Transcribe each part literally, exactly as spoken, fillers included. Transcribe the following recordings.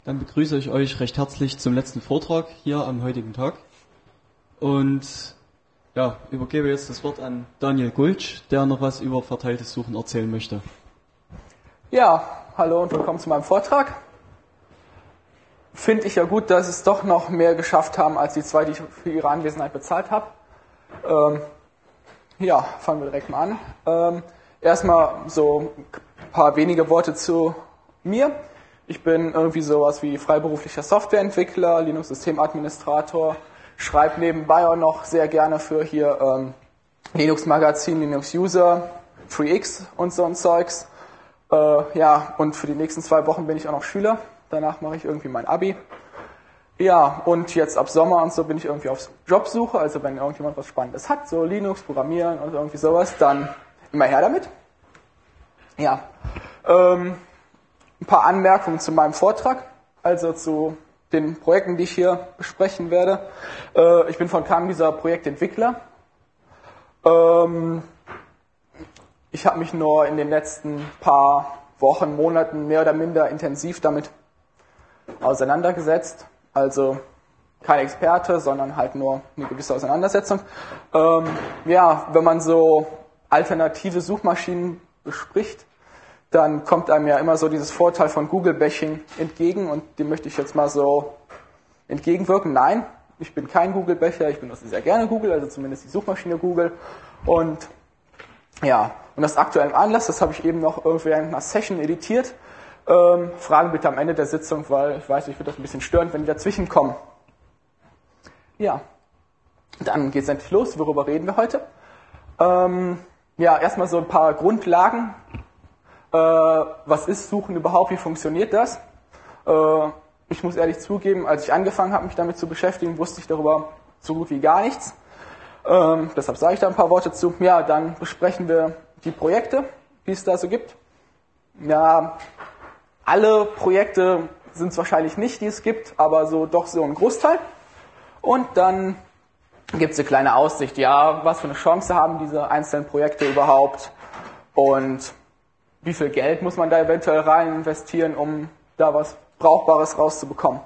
Dann begrüße ich euch recht herzlich zum letzten Vortrag hier am heutigen Tag und ja, übergebe jetzt das Wort an Daniel Gultsch, der noch was über verteiltes Suchen erzählen möchte. Ja, hallo und willkommen zu meinem Vortrag. Finde ich ja gut, dass es doch noch mehr geschafft haben, als die zwei, die ich für ihre Anwesenheit bezahlt habe. Ähm, ja, fangen wir direkt mal an. Ähm, erstmal so ein paar wenige Worte zu mir. Ich bin irgendwie sowas wie freiberuflicher Softwareentwickler, Linux-Systemadministrator, schreibe nebenbei auch noch sehr gerne für hier ähm, Linux-Magazin, Linux-User, FreeX und so ein Zeugs. Äh, ja, und für die nächsten zwei Wochen bin ich auch noch Schüler. Danach mache ich irgendwie mein Abi. Ja, und jetzt ab Sommer und so bin ich irgendwie auf Jobsuche. Also wenn irgendjemand was Spannendes hat, so Linux, Programmieren und irgendwie sowas, dann immer her damit. Ja, ähm, ein paar Anmerkungen zu meinem Vortrag, also zu den Projekten, die ich hier besprechen werde. Äh, ich bin von keinem dieser Projektentwickler. Ähm, ich habe mich nur in den letzten paar Wochen, Monaten mehr oder minder intensiv damit auseinandergesetzt. Also kein Experte, sondern halt nur eine gewisse Auseinandersetzung. Ähm, ja, wenn man so alternative Suchmaschinen bespricht, dann kommt einem ja immer so dieses Vorteil von Google-Bashing entgegen und dem möchte ich jetzt mal so entgegenwirken. Nein, ich bin kein Google-Bacher, ich benutze sehr gerne Google, also zumindest die Suchmaschine Google. Und ja, und das aktuelle Anlass, das habe ich eben noch irgendwie in einer Session editiert. Ähm, Fragen bitte am Ende der Sitzung, weil ich weiß, ich finde das ein bisschen störend, wenn die dazwischen kommen. Ja, dann geht es endlich los. Worüber reden wir heute? Ähm, ja, erstmal so ein paar Grundlagen. Äh, was ist Suchen überhaupt? Wie funktioniert das? Äh, ich muss ehrlich zugeben, als ich angefangen habe, mich damit zu beschäftigen, wusste ich darüber so gut wie gar nichts. Ähm, deshalb sage ich da ein paar Worte zu. Ja, dann besprechen wir die Projekte, die es da so gibt. Ja, alle Projekte sind es wahrscheinlich nicht, die es gibt, aber so doch so ein Großteil. Und dann gibt es eine kleine Aussicht, ja, was für eine Chance haben diese einzelnen Projekte überhaupt und wie viel Geld muss man da eventuell rein investieren, um da was Brauchbares rauszubekommen.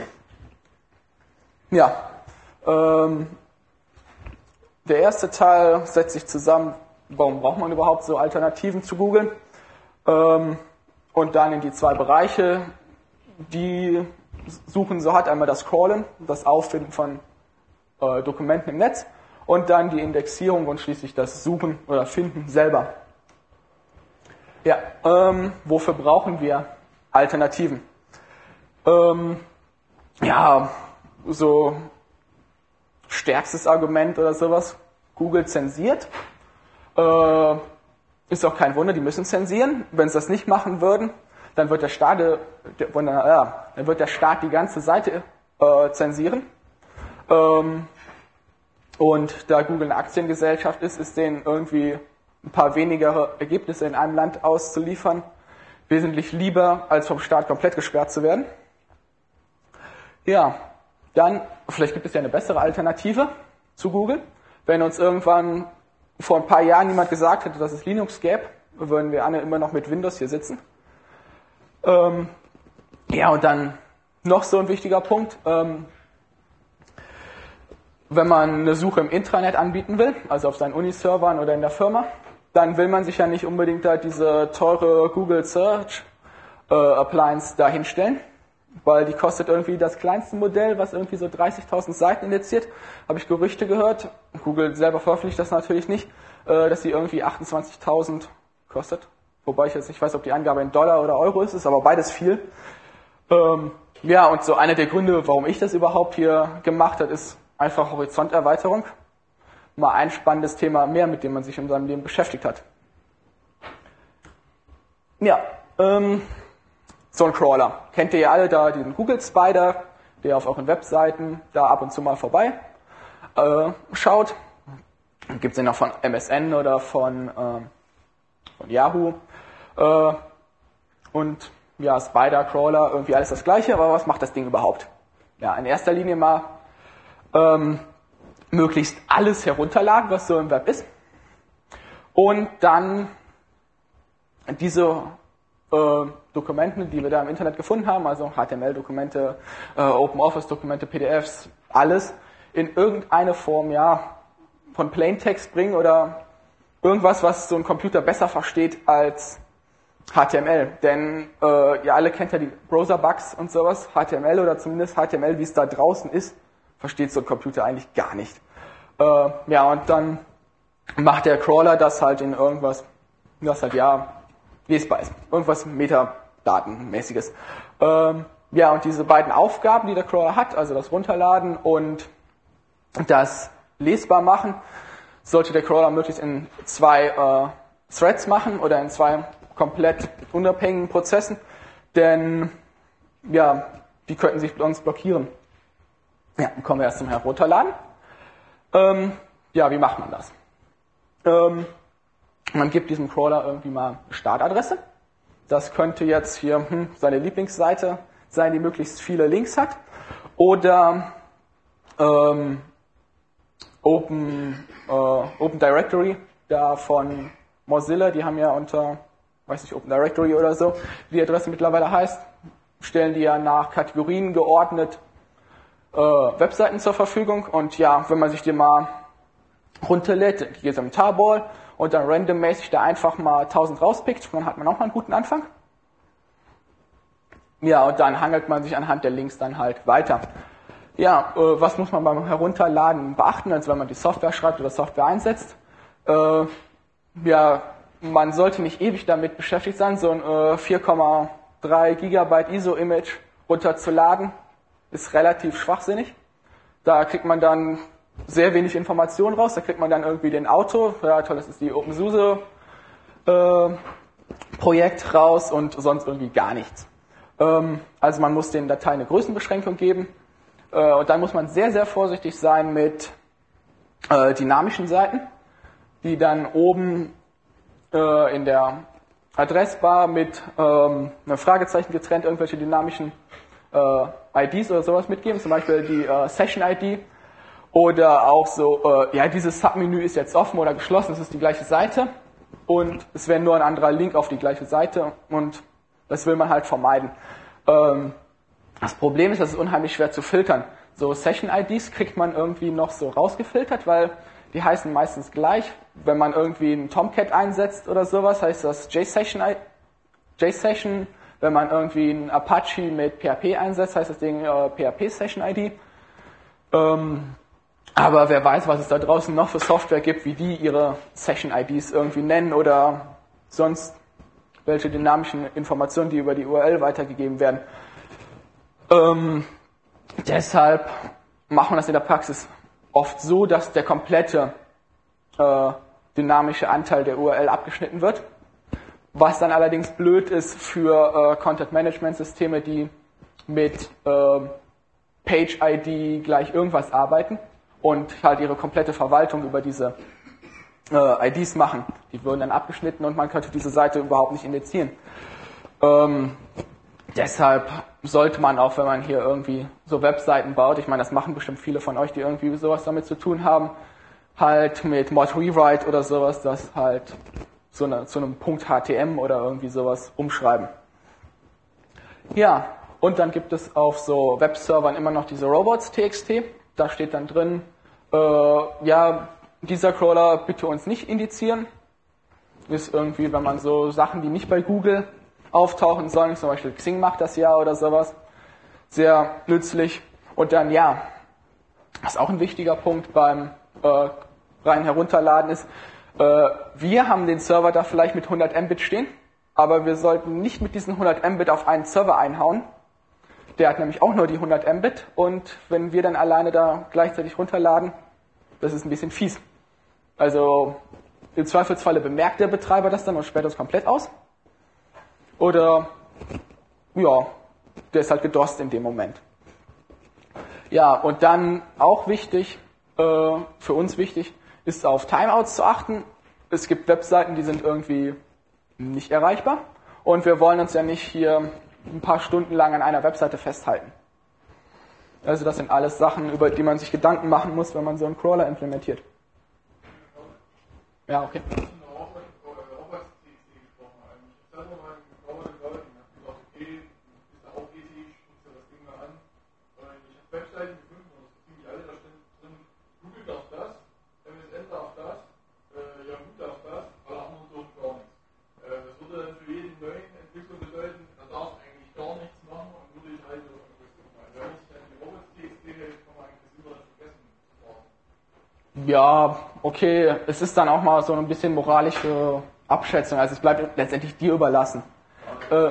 Ja, ähm, der erste Teil setzt sich zusammen, warum braucht man überhaupt so Alternativen zu Google? Ähm, und dann in die zwei Bereiche, die Suchen so hat, einmal das Crawlen, das Auffinden von äh, Dokumenten im Netz und dann die Indexierung und schließlich das Suchen oder Finden selber. Ja, ähm, wofür brauchen wir Alternativen? Ähm, ja, so stärkstes Argument oder sowas, Google zensiert. Äh, ist auch kein Wunder, die müssen zensieren. Wenn sie das nicht machen würden, dann wird der Staat, äh, dann wird der Staat die ganze Seite äh, zensieren. Ähm, und da Google eine Aktiengesellschaft ist, ist denen irgendwie ein paar weniger Ergebnisse in einem Land auszuliefern, wesentlich lieber, als vom Staat komplett gesperrt zu werden. Ja, dann, vielleicht gibt es ja eine bessere Alternative zu Google. Wenn uns irgendwann vor ein paar Jahren jemand gesagt hätte, dass es Linux gäbe, würden wir alle immer noch mit Windows hier sitzen. Ähm, ja, und dann noch so ein wichtiger Punkt. Ähm, wenn man eine Suche im Intranet anbieten will, also auf seinen Uniservern oder in der Firma, dann will man sich ja nicht unbedingt da diese teure Google Search äh, Appliance da hinstellen, weil die kostet irgendwie das kleinste Modell, was irgendwie so dreißigtausend Seiten indiziert. Habe ich Gerüchte gehört, Google selber veröffentlicht das natürlich nicht, äh, dass sie irgendwie achtundzwanzigtausend kostet. Wobei ich jetzt nicht weiß, ob die Angabe in Dollar oder Euro ist, ist aber beides viel. Ähm, ja, und so einer der Gründe, warum ich das überhaupt hier gemacht habe, ist einfach Horizonterweiterung. Mal ein spannendes Thema mehr, mit dem man sich in seinem Leben beschäftigt hat. Ja, ähm, so ein Crawler. Kennt ihr ja alle da diesen Google Spider, der auf euren Webseiten da ab und zu mal vorbei äh, schaut. Gibt es den auch von M S N oder von, ähm, von Yahoo. Äh, und ja, Spider, Crawler, irgendwie alles das Gleiche, aber was macht das Ding überhaupt? Ja, in erster Linie mal ähm, möglichst alles herunterladen, was so im Web ist. Und dann diese äh, Dokumenten, die wir da im Internet gefunden haben, also H T M L-Dokumente, äh, OpenOffice-Dokumente, P D Fs, alles in irgendeine Form, ja, von Plaintext bringen oder irgendwas, was so ein Computer besser versteht als H T M L. Denn äh, ihr alle kennt ja die Browser-Bugs und sowas. H T M L oder zumindest H T M L, wie es da draußen ist, versteht so ein Computer eigentlich gar nicht. Äh, ja, und dann macht der Crawler das halt in irgendwas, das halt ja lesbar ist. Irgendwas Metadatenmäßiges. Ähm, ja, und diese beiden Aufgaben, die der Crawler hat, also das Runterladen und das lesbar machen, sollte der Crawler möglichst in zwei äh, Threads machen oder in zwei komplett unabhängigen Prozessen, denn ja, die könnten sich sonst blockieren. Ja, dann kommen wir erst zum Herunterladen. Ähm, ja, wie macht man das? Ähm, man gibt diesem Crawler irgendwie mal eine Startadresse. Das könnte jetzt hier hm, seine Lieblingsseite sein, die möglichst viele Links hat. Oder ähm, Open, äh, Open Directory, da von Mozilla, die haben ja unter, weiß nicht, Open Directory oder so, wie die Adresse mittlerweile heißt, stellen die ja nach Kategorien geordnet äh, Webseiten zur Verfügung. Und ja, wenn man sich die mal runterlädt, geht es am Tarball und dann randommäßig da einfach mal tausend rauspickt, dann hat man auch mal einen guten Anfang. Ja, und dann hangelt man sich anhand der Links dann halt weiter. Ja, äh, was muss man beim Herunterladen beachten, also wenn man die Software schreibt oder Software einsetzt? Äh, ja, man sollte nicht ewig damit beschäftigt sein, so ein äh, vier Komma drei Gigabyte I S O-Image runterzuladen, ist relativ schwachsinnig. Da kriegt man dann sehr wenig Informationen raus, da kriegt man dann irgendwie den Auto, ja toll, das ist die OpenSUSE äh, Projekt raus und sonst irgendwie gar nichts. Ähm, also man muss den Dateien eine Größenbeschränkung geben. Und dann muss man sehr, sehr vorsichtig sein mit äh, dynamischen Seiten, die dann oben äh, in der Adressbar mit ähm, einem Fragezeichen getrennt irgendwelche dynamischen äh, I Ds oder sowas mitgeben, zum Beispiel die äh, Session-I D oder auch so, äh, ja, dieses Submenü ist jetzt offen oder geschlossen, es ist die gleiche Seite und es wäre nur ein anderer Link auf die gleiche Seite und das will man halt vermeiden. Ähm, Das Problem ist, das ist unheimlich schwer zu filtern. So Session-I Ds kriegt man irgendwie noch so rausgefiltert, weil die heißen meistens gleich. Wenn man irgendwie einen Tomcat einsetzt oder sowas, heißt das JSession. JSession. Wenn man irgendwie einen Apache mit P H P einsetzt, heißt das Ding äh, P H P-Session-I D. Ähm, aber wer weiß, was es da draußen noch für Software gibt, wie die ihre Session-I Ds irgendwie nennen oder sonst welche dynamischen Informationen, die über die U R L weitergegeben werden. Ähm, deshalb machen wir das in der Praxis oft so, dass der komplette äh, dynamische Anteil der U R L abgeschnitten wird. Was dann allerdings blöd ist für äh, Content-Management-Systeme, die mit äh, Page-I D gleich irgendwas arbeiten und halt ihre komplette Verwaltung über diese äh, I Ds machen. Die würden dann abgeschnitten und man könnte diese Seite überhaupt nicht indexieren. Ähm, Deshalb sollte man auch, wenn man hier irgendwie so Webseiten baut, ich meine, das machen bestimmt viele von euch, die irgendwie sowas damit zu tun haben, halt mit Mod Rewrite oder sowas, das halt zu, eine, zu einem Punkt H T M oder irgendwie sowas umschreiben. Ja, und dann gibt es auf so Webservern immer noch diese Robots.txt, da steht dann drin, äh, ja, dieser Crawler bitte uns nicht indizieren. Ist irgendwie, wenn man so Sachen, die nicht bei Google auftauchen sollen, zum Beispiel Xing macht das ja oder sowas, sehr nützlich. Und dann, ja, was auch ein wichtiger Punkt beim äh, rein herunterladen ist, äh, wir haben den Server da vielleicht mit hundert Mbit stehen, aber wir sollten nicht mit diesen hundert Mbit auf einen Server einhauen. Der hat nämlich auch nur die hundert Mbit und wenn wir dann alleine da gleichzeitig runterladen, das ist ein bisschen fies. Also im Zweifelsfalle bemerkt der Betreiber das dann und sperrt das komplett aus. Oder, ja, der ist halt gedost in dem Moment. Ja, und dann auch wichtig, äh, für uns wichtig, ist auf Timeouts zu achten. Es gibt Webseiten, die sind irgendwie nicht erreichbar. Und wir wollen uns ja nicht hier ein paar Stunden lang an einer Webseite festhalten. Also das sind alles Sachen, über die man sich Gedanken machen muss, wenn man so einen Crawler implementiert. Ja, okay. Ja, okay, es ist dann auch mal so ein bisschen moralische Abschätzung, also es bleibt letztendlich dir überlassen. Äh,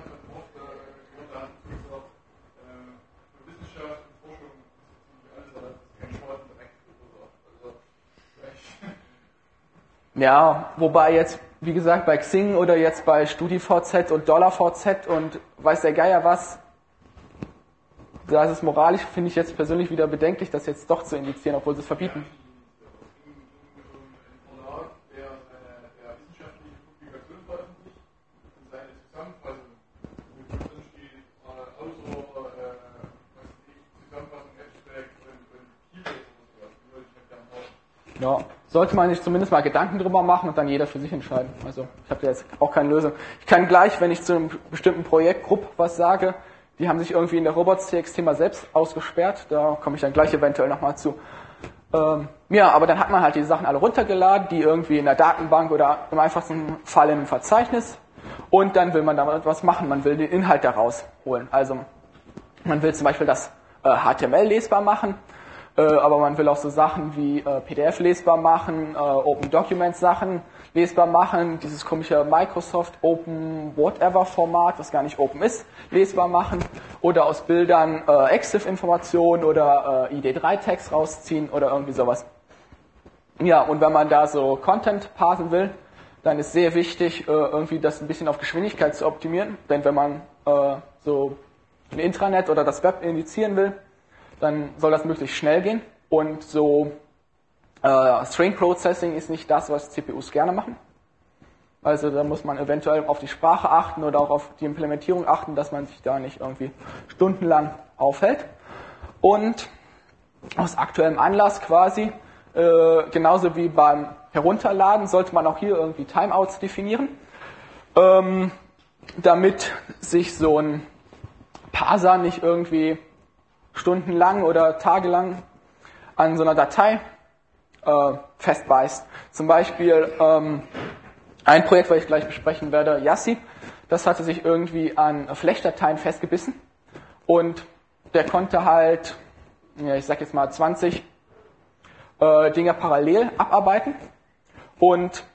Ja, wobei jetzt, wie gesagt, bei Xing oder jetzt bei StudiVZ und DollarVZ und weiß der Geier was, da ist es moralisch, finde ich jetzt persönlich wieder bedenklich, das jetzt doch zu indizieren, obwohl sie es verbieten. Ja, sollte man sich zumindest mal Gedanken drüber machen und dann jeder für sich entscheiden. Also ich habe da jetzt auch keine Lösung. Ich kann gleich, wenn ich zu einem bestimmten Projektgruppe was sage, die haben sich irgendwie in der Robots.txt mal selbst ausgesperrt, da komme ich dann gleich eventuell nochmal zu. Ähm, ja, aber dann hat man halt die Sachen alle runtergeladen, die irgendwie in der Datenbank oder im einfachsten Fall in einem Verzeichnis und dann will man damit etwas machen, man will den Inhalt daraus holen. Also man will zum Beispiel das äh, H T M L lesbar machen, Äh, aber man will auch so Sachen wie äh, P D F lesbar machen, äh, Open Documents Sachen lesbar machen, dieses komische Microsoft Open Whatever Format, was gar nicht Open ist, lesbar machen oder aus Bildern äh, EXIF-Informationen oder äh, I D drei Tags rausziehen oder irgendwie sowas. Ja, und wenn man da so Content parsen will, dann ist sehr wichtig, äh, irgendwie das ein bisschen auf Geschwindigkeit zu optimieren, denn wenn man äh, so ein Intranet oder das Web indizieren will, dann soll das möglichst schnell gehen und so äh, String Processing ist nicht das, was C P Us gerne machen. Also da muss man eventuell auf die Sprache achten oder auch auf die Implementierung achten, dass man sich da nicht irgendwie stundenlang aufhält. Und aus aktuellem Anlass quasi, äh, genauso wie beim Herunterladen, sollte man auch hier irgendwie Timeouts definieren, ähm, damit sich so ein Parser nicht irgendwie stundenlang oder tagelang an so einer Datei äh, festbeißt. Zum Beispiel ähm, ein Projekt, was ich gleich besprechen werde, Yassi, das hatte sich irgendwie an Flash-Dateien festgebissen und der konnte halt, ja, ich sag jetzt mal zwanzig äh, Dinge parallel abarbeiten und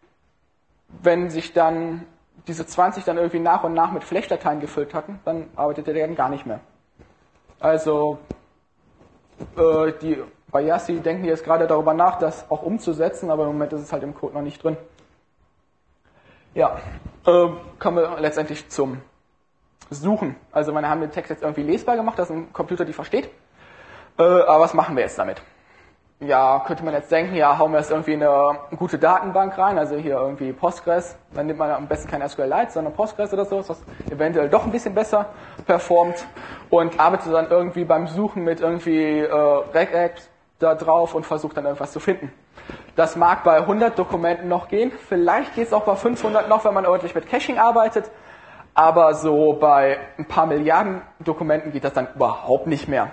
wenn sich dann diese zwanzig dann irgendwie nach und nach mit Flash-Dateien gefüllt hatten, dann arbeitete der dann gar nicht mehr. Also äh, die bei Yassi denken jetzt gerade darüber nach, das auch umzusetzen, aber im Moment ist es halt im Code noch nicht drin. Ja, äh, kommen wir letztendlich zum Suchen. Also wir haben den Text jetzt irgendwie lesbar gemacht, dass ein Computer die versteht. Äh, aber was machen wir jetzt damit? Ja, könnte man jetzt denken, ja, hauen wir jetzt irgendwie in eine gute Datenbank rein, also hier irgendwie Postgres, dann nimmt man am besten kein SQLite, sondern Postgres oder so, was eventuell doch ein bisschen besser performt und arbeitet dann irgendwie beim Suchen mit irgendwie äh, Regex da drauf und versucht dann irgendwas zu finden. Das mag bei hundert Dokumenten noch gehen, vielleicht geht es auch bei fünfhundert noch, wenn man ordentlich mit Caching arbeitet, aber so bei ein paar Milliarden Dokumenten geht das dann überhaupt nicht mehr.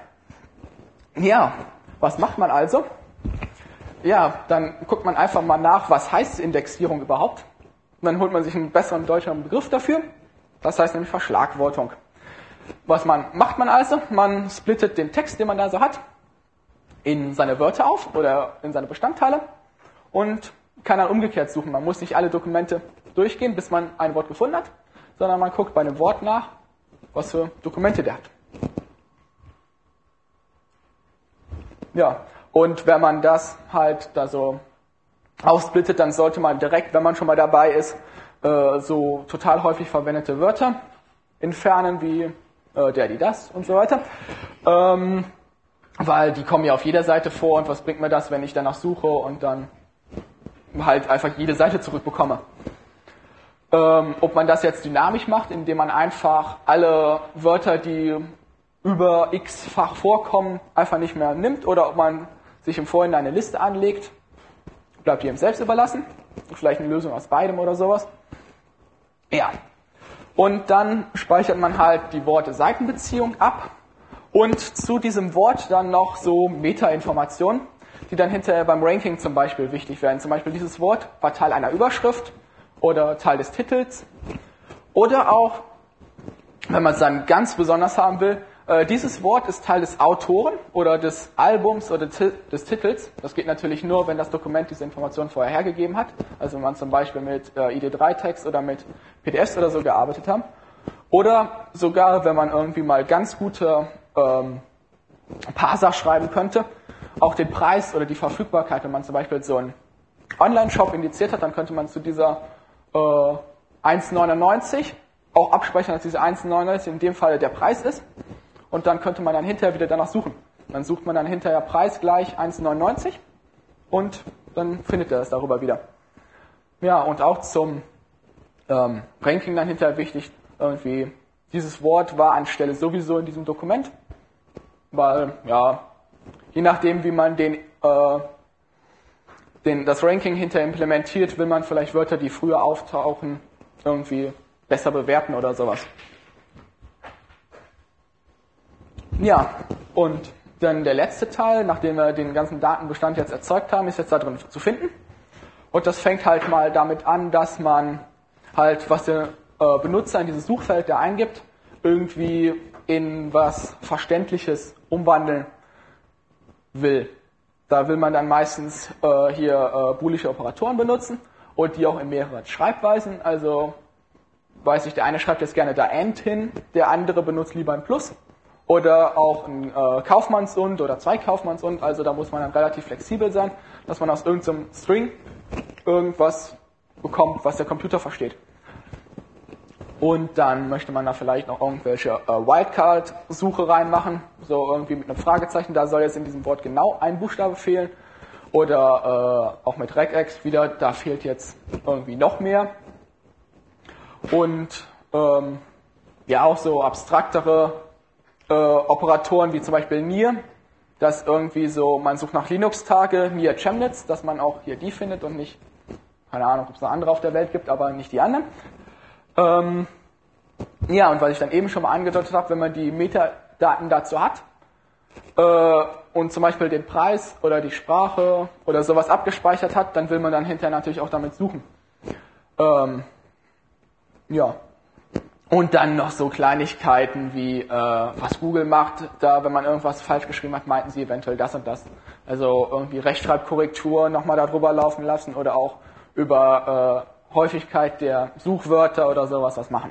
Ja, was macht man also? Ja, dann guckt man einfach mal nach, was heißt Indexierung überhaupt. Und dann holt man sich einen besseren deutschen Begriff dafür. Das heißt nämlich Verschlagwortung. Was man macht man also? Man splittet den Text, den man da so hat, in seine Wörter auf oder in seine Bestandteile und kann dann umgekehrt suchen. Man muss nicht alle Dokumente durchgehen, bis man ein Wort gefunden hat, sondern man guckt bei einem Wort nach, was für Dokumente der hat. Ja, und wenn man das halt da so aufsplittet, dann sollte man direkt, wenn man schon mal dabei ist, äh, so total häufig verwendete Wörter entfernen, wie äh, der, die, das und so weiter. Ähm, weil die kommen ja auf jeder Seite vor und was bringt mir das, wenn ich danach suche und dann halt einfach jede Seite zurückbekomme. Ähm, ob man das jetzt dynamisch macht, indem man einfach alle Wörter, die über x-fach vorkommen, einfach nicht mehr nimmt oder ob man sich im Vorhinein eine Liste anlegt, bleibt jedem selbst überlassen. Vielleicht eine Lösung aus beidem oder sowas. Ja. Und dann speichert man halt die Worte-Seitenbeziehung ab und zu diesem Wort dann noch so Meta-Informationen, die dann hinterher beim Ranking zum Beispiel wichtig werden. Zum Beispiel dieses Wort war Teil einer Überschrift oder Teil des Titels oder auch, wenn man es dann ganz besonders haben will, Äh, dieses Wort ist Teil des Autoren oder des Albums oder des Titels. Das geht natürlich nur, wenn das Dokument diese Informationen vorher hergegeben hat. Also wenn man zum Beispiel mit äh, I D drei Text oder mit P D Fs oder so gearbeitet hat. Oder sogar, wenn man irgendwie mal ganz gute ähm, Parser schreiben könnte, auch den Preis oder die Verfügbarkeit, wenn man zum Beispiel so einen Online-Shop indiziert hat, dann könnte man zu dieser äh, eins neunundneunzig auch abspeichern, dass diese eins neunundneunzig in dem Fall der Preis ist. Und dann könnte man dann hinterher wieder danach suchen. Dann sucht man dann hinterher Preis gleich eins neunundneunzig und dann findet er es darüber wieder. Ja, und auch zum ähm, Ranking dann hinterher wichtig, irgendwie, dieses Wort war anstelle sowieso in diesem Dokument, weil, ja, je nachdem, wie man den, äh, den, das Ranking hinterher implementiert, will man vielleicht Wörter, die früher auftauchen, irgendwie besser bewerten oder sowas. Ja, und dann der letzte Teil, nachdem wir den ganzen Datenbestand jetzt erzeugt haben, ist jetzt da drin zu finden. Und das fängt halt mal damit an, dass man halt, was der äh, Benutzer in dieses Suchfeld, der eingibt, irgendwie in was Verständliches umwandeln will. Da will man dann meistens äh, hier äh, boolische Operatoren benutzen und die auch in mehreren Schreibweisen. Also, weiß ich, der eine schreibt jetzt gerne da AND hin, der andere benutzt lieber ein Plus. Oder auch ein äh, Kaufmanns-und oder zwei Kaufmanns-und. Also da muss man dann relativ flexibel sein, dass man aus irgendeinem String irgendwas bekommt, was der Computer versteht. Und dann möchte man da vielleicht noch irgendwelche äh, Wildcard-Suche reinmachen, so irgendwie mit einem Fragezeichen. Da soll jetzt in diesem Wort genau ein Buchstabe fehlen. Oder äh, auch mit regex wieder, da fehlt jetzt irgendwie noch mehr. Und ähm, ja, auch so abstraktere Äh, Operatoren wie zum Beispiel Near, dass irgendwie so, man sucht nach Linux-Tage, Near Chemnitz, dass man auch hier die findet und nicht, keine Ahnung, ob es noch andere auf der Welt gibt, aber nicht die anderen. Ähm, ja, und was ich dann eben schon mal angedeutet habe, wenn man die Metadaten dazu hat äh, und zum Beispiel den Preis oder die Sprache oder sowas abgespeichert hat, dann will man dann hinterher natürlich auch damit suchen. Ähm, ja. Und dann noch so Kleinigkeiten wie, äh, was Google macht, da, wenn man irgendwas falsch geschrieben hat, meinten sie eventuell das und das. Also irgendwie Rechtschreibkorrektur nochmal darüber laufen lassen oder auch über äh, Häufigkeit der Suchwörter oder sowas was machen.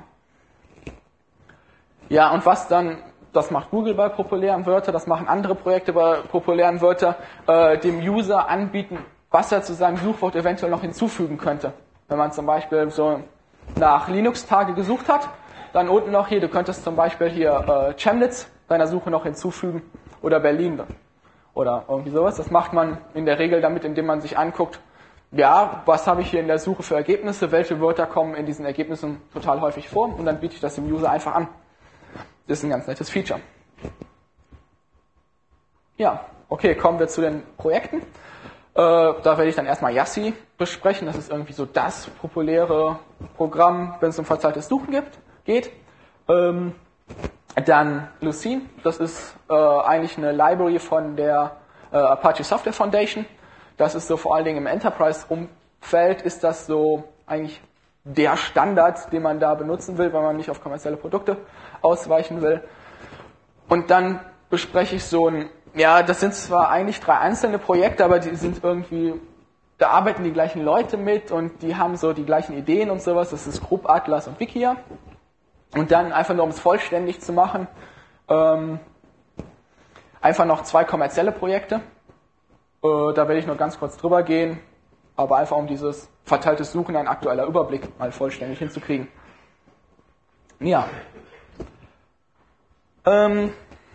Ja, und was dann, das macht Google bei populären Wörtern, das machen andere Projekte bei populären Wörtern, äh, dem User anbieten, was er zu seinem Suchwort eventuell noch hinzufügen könnte. Wenn man zum Beispiel so nach Linux-Tage gesucht hat, dann unten noch hier, du könntest zum Beispiel hier äh, Chemnitz deiner Suche noch hinzufügen oder Berlin oder irgendwie sowas. Das macht man in der Regel damit, indem man sich anguckt, ja, was habe ich hier in der Suche für Ergebnisse, welche Wörter kommen in diesen Ergebnissen total häufig vor und dann biete ich das dem User einfach an. Das ist ein ganz nettes Feature. Ja, okay, kommen wir zu den Projekten. Äh, da werde ich dann erstmal Yassi besprechen. Das ist irgendwie so das populäre Programm, wenn es um verteiltes Suchen gibt, geht. Ähm, dann Lucene, das ist äh, eigentlich eine Library von der äh, Apache Software Foundation. Das ist so vor allen Dingen im Enterprise-Umfeld ist das so eigentlich der Standard, den man da benutzen will, weil man nicht auf kommerzielle Produkte ausweichen will. Und dann bespreche ich so ein, ja, das sind zwar eigentlich drei einzelne Projekte, aber die sind irgendwie, da arbeiten die gleichen Leute mit und die haben so die gleichen Ideen und sowas. Das ist Group, Atlas und Wikia. Und dann einfach nur, um es vollständig zu machen, ähm, einfach noch zwei kommerzielle Projekte. Äh, da werde ich nur ganz kurz drüber gehen, aber einfach um dieses verteiltes Suchen, ein aktueller Überblick mal vollständig hinzukriegen. Ja. Ähm,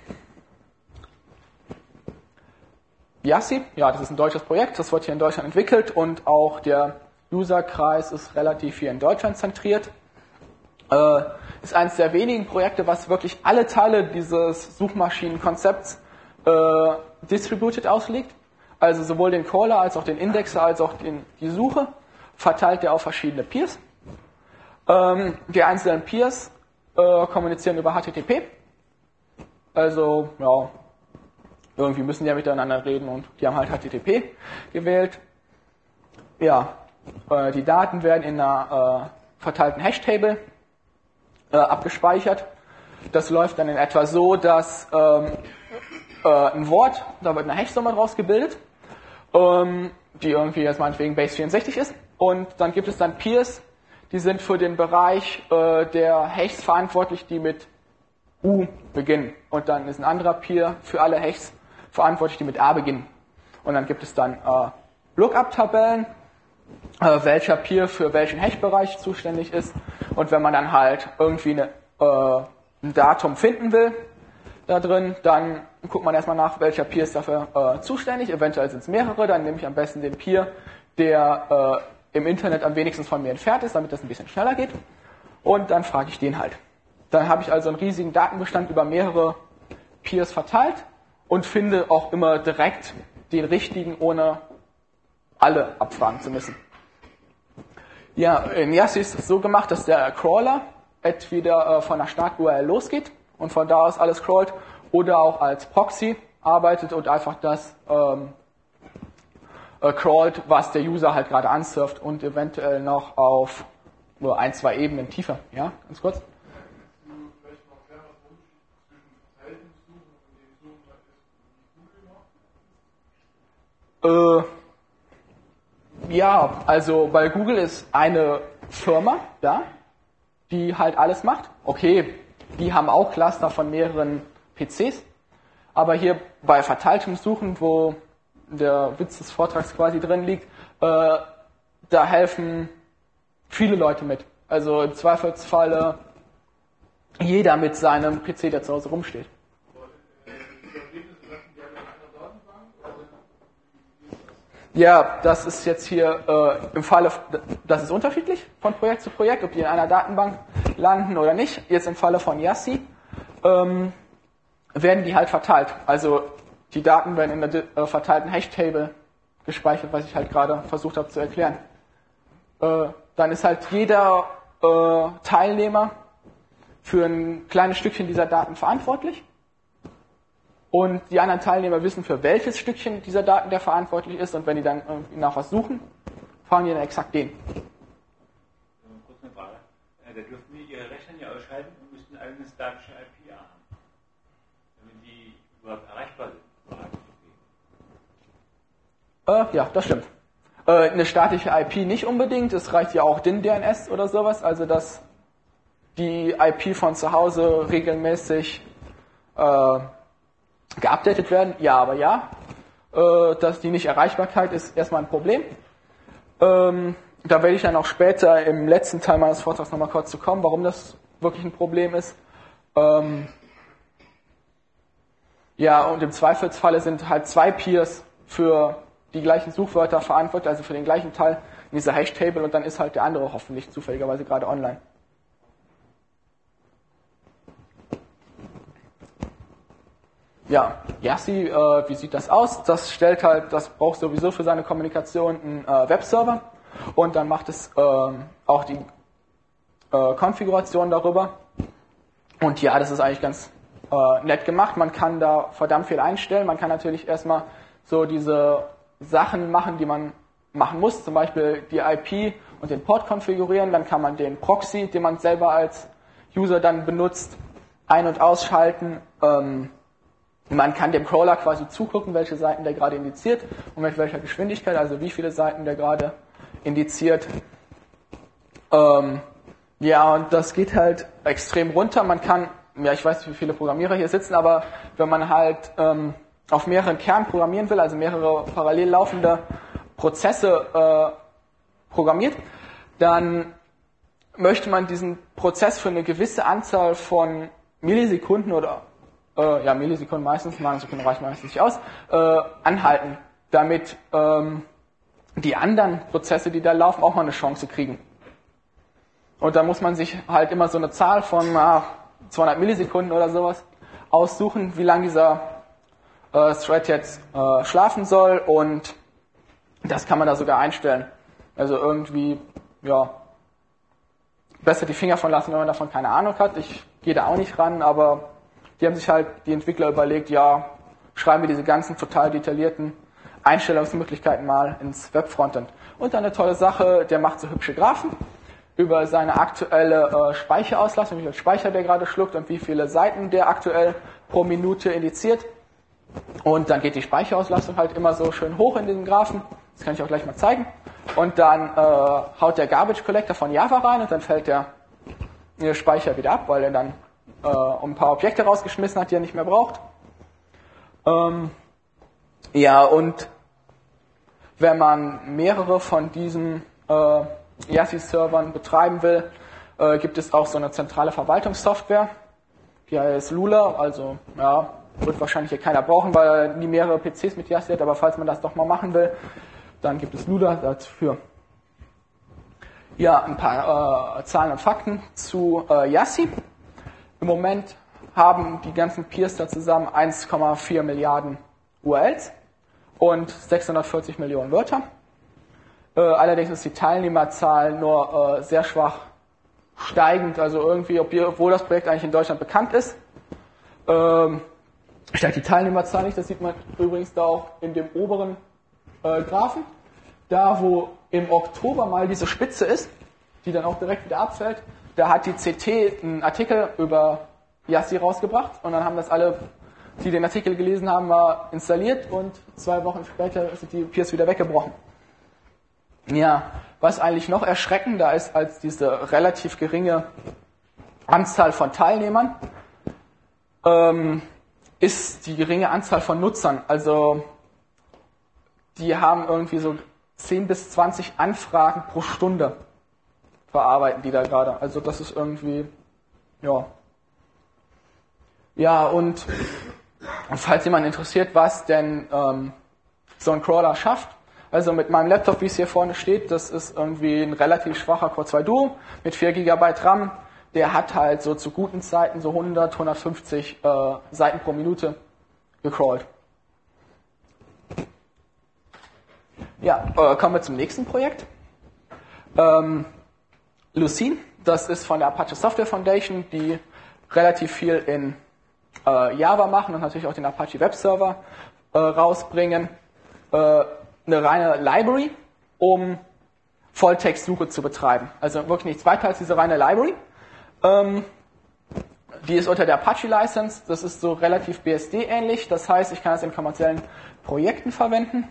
Yassi, ja, das ist ein deutsches Projekt, das wird hier in Deutschland entwickelt und auch der Userkreis ist relativ hier in Deutschland zentriert. Äh, ist eines der wenigen Projekte, was wirklich alle Teile dieses Suchmaschinenkonzepts äh, distributed auslegt. Also sowohl den Caller als auch den Indexer als auch den, die Suche verteilt er auf verschiedene Peers. Ähm, die einzelnen Peers äh, kommunizieren über H T T P. Also, ja, irgendwie müssen die ja miteinander reden und die haben halt H T T P gewählt. Ja, äh, die Daten werden in einer äh, verteilten Hashtable äh, abgespeichert. Das läuft dann in etwa so, dass ähm, äh, ein Wort, da wird eine Hashsumme draus gebildet, ähm, die irgendwie jetzt meinetwegen Base vierundsechzig ist. Und dann gibt es dann Peers, die sind für den Bereich äh, der Hashes verantwortlich, die mit U beginnen. Und dann ist ein anderer Peer für alle Hashes verantwortlich, die mit A beginnen. Und dann gibt es dann äh, Lookup-Tabellen, äh, welcher Peer für welchen Hash-Bereich zuständig ist. Und wenn man dann halt irgendwie eine, äh, ein Datum finden will da drin, dann guckt man erstmal nach, welcher Peer ist dafür äh, zuständig. Eventuell sind es mehrere, dann nehme ich am besten den Peer, der äh, im Internet am wenigsten von mir entfernt ist, damit das ein bisschen schneller geht. Und dann frage ich den halt. Dann habe ich also einen riesigen Datenbestand über mehrere Peers verteilt und finde auch immer direkt den richtigen, ohne alle abfragen zu müssen. Ja, in Yassi ist es so gemacht, dass der Crawler entweder von der Start-U R L losgeht und von da aus alles crawlt oder auch als Proxy arbeitet und einfach das ähm, äh, crawlt, was der User halt gerade ansurft und eventuell noch auf nur ein, zwei Ebenen tiefer. Ja, ganz kurz. Äh, ja, also bei Google ist eine Firma da, die halt alles macht. Okay, die haben auch Cluster von mehreren P Cs, aber hier bei verteiltem Suchen, wo der Witz des Vortrags quasi drin liegt, äh, da helfen viele Leute mit. Also im Zweifelsfalle jeder mit seinem P C, der zu Hause rumsteht. Ja, das ist jetzt hier äh, im Falle, das ist unterschiedlich von Projekt zu Projekt, ob die in einer Datenbank landen oder nicht. Jetzt im Falle von Yassi ähm, werden die halt verteilt. Also die Daten werden in der äh, verteilten Hash-Table gespeichert, was ich halt gerade versucht habe zu erklären. Äh, dann ist halt jeder äh, Teilnehmer für ein kleines Stückchen dieser Daten verantwortlich. Und die anderen Teilnehmer wissen, für welches Stückchen dieser Daten der verantwortlich ist. Und wenn die dann irgendwie nach was suchen, fragen die dann exakt den. Kurz eine Frage. Da dürften die ihre Rechner ja ausschalten und müssten eine eigene statische I P haben, damit die überhaupt erreichbar sind. Äh, ja, das stimmt. Äh, eine statische I P nicht unbedingt. Es reicht ja auch D I N D N S oder sowas. Also dass die I P von zu Hause regelmäßig äh, geupdatet werden, ja, aber ja. Äh, dass die Nicht-Erreichbarkeit ist erstmal ein Problem. Ähm, da werde ich dann auch später im letzten Teil meines Vortrags nochmal kurz zu kommen, warum das wirklich ein Problem ist. Ähm, ja, und im Zweifelsfalle sind halt zwei Peers für die gleichen Suchwörter verantwortlich, also für den gleichen Teil in dieser Hash-Table und dann ist halt der andere hoffentlich zufälligerweise gerade online. Ja, Yassi, äh, wie sieht das aus? Das stellt halt, das braucht sowieso für seine Kommunikation einen äh, Webserver und dann macht es äh, auch die äh, Konfiguration darüber. Und ja, das ist eigentlich ganz äh, nett gemacht. Man kann da verdammt viel einstellen. Man kann natürlich erstmal so diese Sachen machen, die man machen muss, zum Beispiel die I P und den Port konfigurieren. Dann kann man den Proxy, den man selber als User dann benutzt, ein- und ausschalten. Ähm, Man kann dem Crawler quasi zugucken, welche Seiten der gerade indiziert und mit welcher Geschwindigkeit, also wie viele Seiten der gerade indiziert. Ähm, ja, und das geht halt extrem runter. Man kann, ja, ich weiß nicht, wie viele Programmierer hier sitzen, aber wenn man halt ähm, auf mehreren Kernen programmieren will, also mehrere parallel laufende Prozesse äh, programmiert, dann möchte man diesen Prozess für eine gewisse Anzahl von Millisekunden oder Äh, ja, Millisekunden meistens, Nanosekunden reicht meistens nicht aus, äh, anhalten, damit ähm, die anderen Prozesse, die da laufen, auch mal eine Chance kriegen. Und da muss man sich halt immer so eine Zahl von ah, zweihundert Millisekunden oder sowas aussuchen, wie lange dieser äh, Thread jetzt äh, schlafen soll und das kann man da sogar einstellen. Also irgendwie, ja, besser die Finger von lassen, wenn man davon keine Ahnung hat. Ich gehe da auch nicht ran, aber die haben sich halt, die Entwickler überlegt, ja, schreiben wir diese ganzen total detaillierten Einstellungsmöglichkeiten mal ins Web-Frontend. Und dann eine tolle Sache, der macht so hübsche Graphen. über seine aktuelle äh, Speicherauslastung, wie viel Speicher der gerade schluckt und wie viele Seiten der aktuell pro Minute indiziert. Und dann geht die Speicherauslastung halt immer so schön hoch in den Graphen. Das kann ich auch gleich mal zeigen. Und dann äh, haut der Garbage Collector von Java rein und dann fällt der, der Speicher wieder ab, weil er dann äh, ein paar Objekte rausgeschmissen hat, die er nicht mehr braucht. Ähm, ja, und wenn man mehrere von diesen äh, Yassi-Servern betreiben will, äh, gibt es auch so eine zentrale Verwaltungssoftware. Die heißt Lula, also ja, wird wahrscheinlich hier keiner brauchen, weil er nie mehrere P Cs mit Yassi hat, aber falls man das doch mal machen will, dann gibt es Lula dafür. Ja, ein paar äh, Zahlen und Fakten zu äh, Yassi. Im Moment haben die ganzen Peers da zusammen eins Komma vier Milliarden U R Ls und sechshundertvierzig Millionen Wörter. Äh, allerdings ist die Teilnehmerzahl nur äh, sehr schwach steigend, also irgendwie, obwohl das Projekt eigentlich in Deutschland bekannt ist, ähm, steigt die Teilnehmerzahl nicht. Das sieht man übrigens da auch in dem oberen äh, Graphen. Da, wo im Oktober mal diese Spitze ist, die dann auch direkt wieder abfällt, da hat die C T einen Artikel über Yassi rausgebracht und dann haben das alle, die den Artikel gelesen haben, mal installiert und zwei Wochen später sind die Peers wieder weggebrochen. Ja, was eigentlich noch erschreckender ist als diese relativ geringe Anzahl von Teilnehmern, ähm, ist die geringe Anzahl von Nutzern. Also die haben irgendwie so zehn bis zwanzig Anfragen pro Stunde verarbeiten die da gerade. Also das ist irgendwie, ja. Ja, und, und falls jemand interessiert, was denn ähm, so ein Crawler schafft, also mit meinem Laptop, wie es hier vorne steht, das ist irgendwie ein relativ schwacher Core zwei Duo mit vier Gigabyte RAM. Der hat halt so zu guten Zeiten so hundert, hundertfünfzig äh, Seiten pro Minute gecrawlt. Ja, äh, kommen wir zum nächsten Projekt. Ähm, Lucene, das ist von der Apache Software Foundation, die relativ viel in äh, Java machen und natürlich auch den Apache Web Server äh, rausbringen. Äh, eine reine Library, um Volltextsuche zu betreiben. Also wirklich nichts weiter als diese reine Library. Ähm, die ist unter der Apache License, das ist so relativ B S D-ähnlich, das heißt, ich kann das in kommerziellen Projekten verwenden.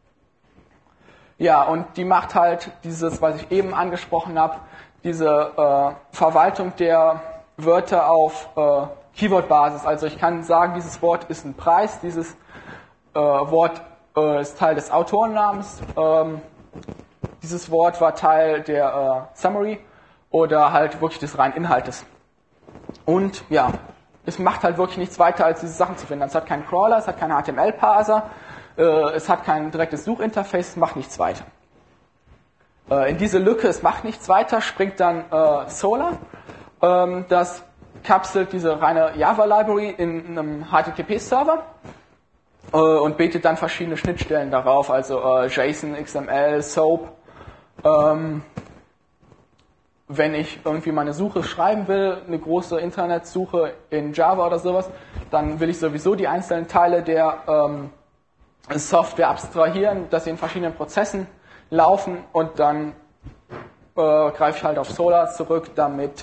Ja, und die macht halt dieses, was ich eben angesprochen habe, diese äh, Verwaltung der Wörter auf äh, Keyword-Basis. Also ich kann sagen, dieses Wort ist ein Preis, dieses äh, Wort äh, ist Teil des Autorennamens, ähm, dieses Wort war Teil der äh, Summary oder halt wirklich des reinen Inhaltes. Und ja, es macht halt wirklich nichts weiter, als diese Sachen zu finden. Es hat keinen Crawler, es hat keinen H T M L-Parser, äh, es hat kein direktes Suchinterface, es macht nichts weiter. Äh, in diese Lücke, es macht nichts weiter, springt dann äh, Solr. Ähm, das kapselt diese reine Java-Library in einem H T T P-Server äh, und bietet dann verschiedene Schnittstellen darauf, also äh, JSON, X M L, SOAP. Ähm, wenn ich irgendwie meine Suche schreiben will, eine große Internetsuche in Java oder sowas, dann will ich sowieso die einzelnen Teile der ähm, Software abstrahieren, dass sie in verschiedenen Prozessen laufen und dann äh, greife ich halt auf Solr zurück, damit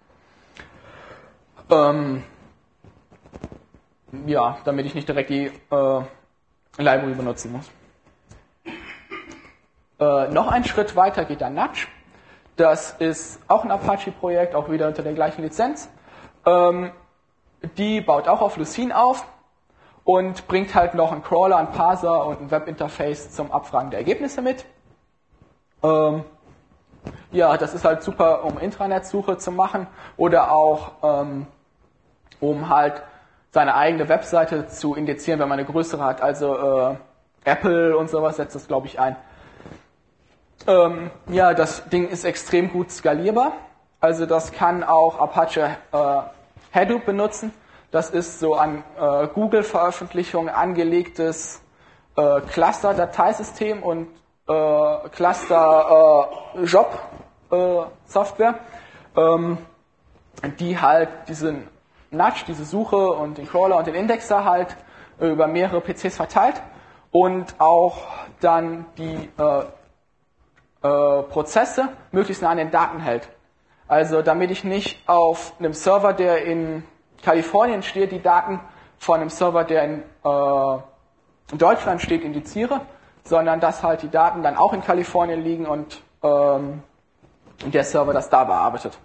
ähm, ja, damit ich nicht direkt die äh, Library benutzen muss. Äh, noch einen Schritt weiter geht dann Nudge. Das ist auch ein Apache-Projekt, auch wieder unter der gleichen Lizenz. Ähm, die baut auch auf Lucene auf und bringt halt noch einen Crawler, einen Parser und ein Webinterface zum Abfragen der Ergebnisse mit. Ähm, ja, das ist halt super, um Intranet-Suche zu machen oder auch ähm, um halt seine eigene Webseite zu indizieren, wenn man eine größere hat. Also äh, Apple und sowas setzt das, glaube ich, ein. Ähm, ja, das Ding ist extrem gut skalierbar. Also das kann auch Apache äh, Hadoop benutzen. Das ist so an äh, Google-Veröffentlichungen angelegtes äh, Cluster-Dateisystem und äh, Cluster-Job-Software, äh, ähm, die halt diesen Nudge, diese Suche und den Crawler und den Indexer halt äh, über mehrere P Cs verteilt und auch dann die äh, äh, Prozesse möglichst nah an den Daten hält. Also damit ich nicht auf einem Server, der in Kalifornien steht, die Daten von einem Server, der in, äh, in Deutschland steht, indiziere, sondern dass halt die Daten dann auch in Kalifornien liegen und ähm, der Server das da bearbeitet.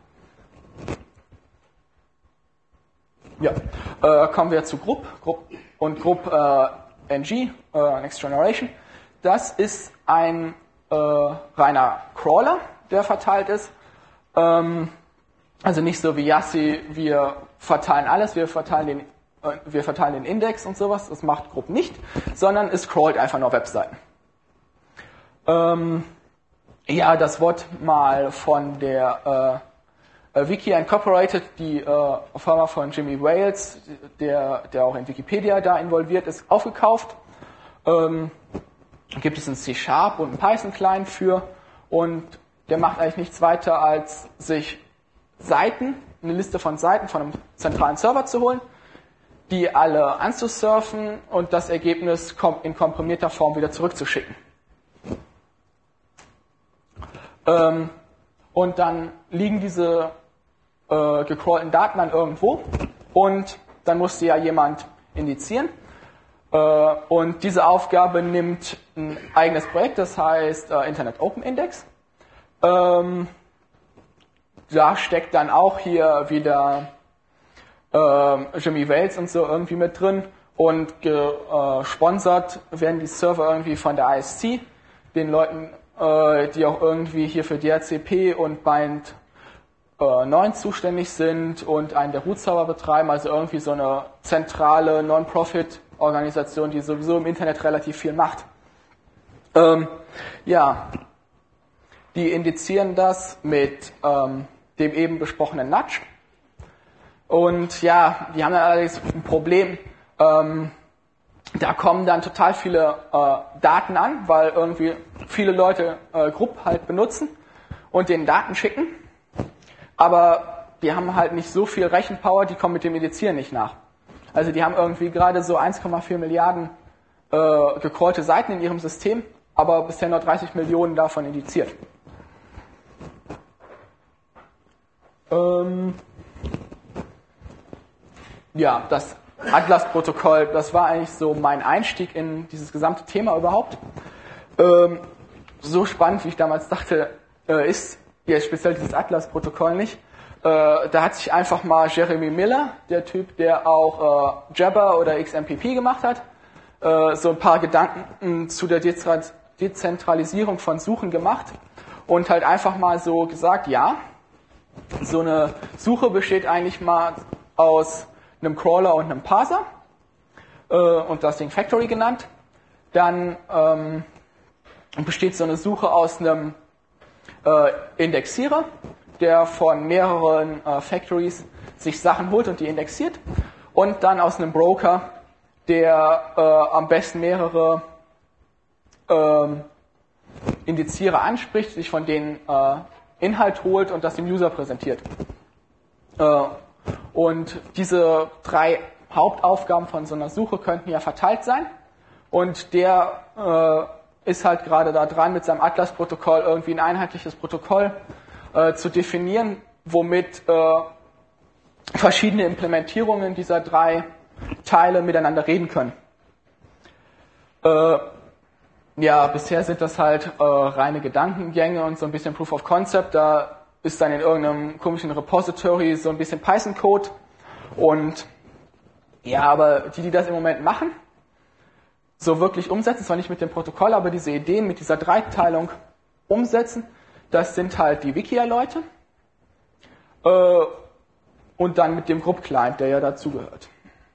Ja, äh, kommen wir zu Group, Group und Group äh, N G, äh, Next Generation. Das ist ein äh, reiner Crawler, der verteilt ist. Ähm, also nicht so wie Yassi, wir verteilen alles, wir verteilen den, äh, wir verteilen den Index und sowas, das macht Group nicht, sondern es crawlt einfach nur Webseiten. Ähm, ja, das wurde mal von der äh, Wiki Incorporated, die äh, Firma von Jimmy Wales, der, der auch in Wikipedia da involviert ist, aufgekauft. Ähm, gibt es einen C-Sharp und einen Python-Client für und der macht eigentlich nichts weiter, als sich Seiten, eine Liste von Seiten von einem zentralen Server zu holen, die alle anzusurfen und das Ergebnis in komprimierter Form wieder zurückzuschicken. Ähm, und dann liegen diese äh, gecrawlten Daten dann irgendwo und dann muss sie ja jemand indizieren. Äh, und diese Aufgabe nimmt ein eigenes Projekt, das heißt äh, Internet Open Index. Ähm, da steckt dann auch hier wieder äh, Jimmy Wales und so irgendwie mit drin und gesponsert äh, werden die Server irgendwie von der I S C, den Leuten, äh, die auch irgendwie hier für D H C P und Bind äh, neun zuständig sind und einen der Root-Server betreiben, also irgendwie so eine zentrale Non-Profit-Organisation, die sowieso im Internet relativ viel macht. Ähm, ja, die indizieren das mit ähm, dem eben besprochenen Nudge. Und ja, die haben dann allerdings ein Problem. Ähm, da kommen dann total viele äh, Daten an, weil irgendwie viele Leute äh, Group halt benutzen und den Daten schicken. Aber die haben halt nicht so viel Rechenpower, die kommen mit dem Indizieren nicht nach. Also die haben irgendwie gerade so eins Komma vier Milliarden äh, gecrawlte Seiten in ihrem System, aber bisher nur dreißig Millionen davon indiziert. Ähm ja, das Atlas-Protokoll, das war eigentlich so mein Einstieg in dieses gesamte Thema überhaupt. Ähm, so spannend, wie ich damals dachte, äh, ist jetzt speziell dieses Atlas-Protokoll nicht. Äh, da hat sich einfach mal Jeremy Miller, der Typ, der auch äh, Jabber oder X M P P gemacht hat, äh, so ein paar Gedanken zu der Dezentralisierung von Suchen gemacht und halt einfach mal so gesagt, ja, so eine Suche besteht eigentlich mal aus einem Crawler und einem Parser äh, und das Ding Factory genannt. Dann ähm, besteht so eine Suche aus einem äh, Indexierer, der von mehreren äh, Factories sich Sachen holt und die indexiert. Und dann aus einem Broker, der äh, am besten mehrere ähm, Indizierer anspricht, sich von denen äh, Inhalt holt und das dem User präsentiert. Äh, und diese drei Hauptaufgaben von so einer Suche könnten ja verteilt sein. Und der äh, ist halt gerade da dran, mit seinem Atlas-Protokoll irgendwie ein einheitliches Protokoll äh, zu definieren, womit äh, verschiedene Implementierungen dieser drei Teile miteinander reden können. Äh, ja, bisher sind das halt äh, reine Gedankengänge und so ein bisschen Proof of Concept. Da ist dann in irgendeinem komischen Repository so ein bisschen Python-Code. Und ja, aber die, die das im Moment machen, so wirklich umsetzen, zwar nicht mit dem Protokoll, aber diese Ideen mit dieser Dreiteilung umsetzen, das sind halt die Wikia-Leute äh, und dann mit dem Group-Client, der ja dazugehört.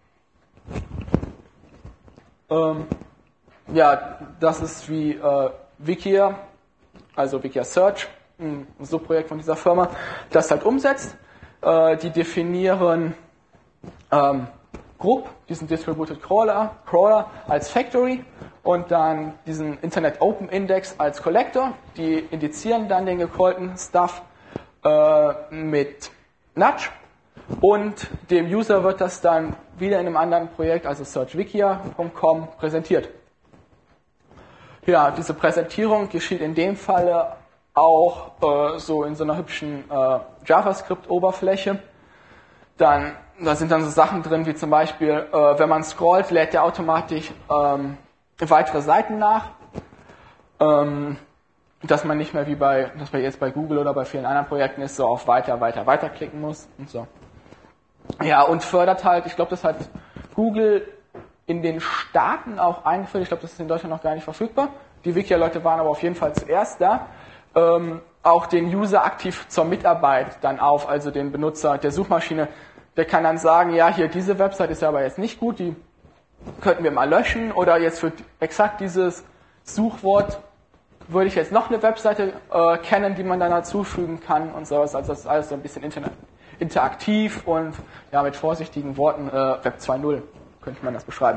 Ähm, ja, das ist wie äh, Wikia, also Wikia Search, ein Subprojekt von dieser Firma, das halt umsetzt. Äh, die definieren ähm, Group, diesen Distributed Crawler, Crawler als Factory und dann diesen Internet Open Index als Collector. Die indizieren dann den gecrawlten Stuff äh, mit Nudge und dem User wird das dann wieder in einem anderen Projekt, also search wikia punkt com, präsentiert. Ja, diese Präsentierung geschieht in dem Falle auch äh, so in so einer hübschen äh, JavaScript-Oberfläche. Dann, da sind dann so Sachen drin, wie zum Beispiel, äh, wenn man scrollt, lädt der automatisch ähm, weitere Seiten nach, ähm, dass man nicht mehr wie bei, dass man jetzt bei Google oder bei vielen anderen Projekten ist, so auf weiter, weiter, weiter klicken muss und so. Ja, und fördert halt, ich glaube, das hat Google in den Staaten auch eingeführt, ich glaube, das ist in Deutschland noch gar nicht verfügbar. Die Wikia-Leute waren aber auf jeden Fall zuerst da. Ähm, auch den User aktiv zur Mitarbeit dann auf, also den Benutzer der Suchmaschine, der kann dann sagen, ja, hier diese Website ist aber jetzt nicht gut, die könnten wir mal löschen, oder jetzt für exakt dieses Suchwort würde ich jetzt noch eine Webseite äh, kennen, die man dann dazufügen kann und sowas. Also das ist alles so ein bisschen inter interaktiv und ja, mit vorsichtigen Worten äh, Web zwei Punkt null könnte man das beschreiben.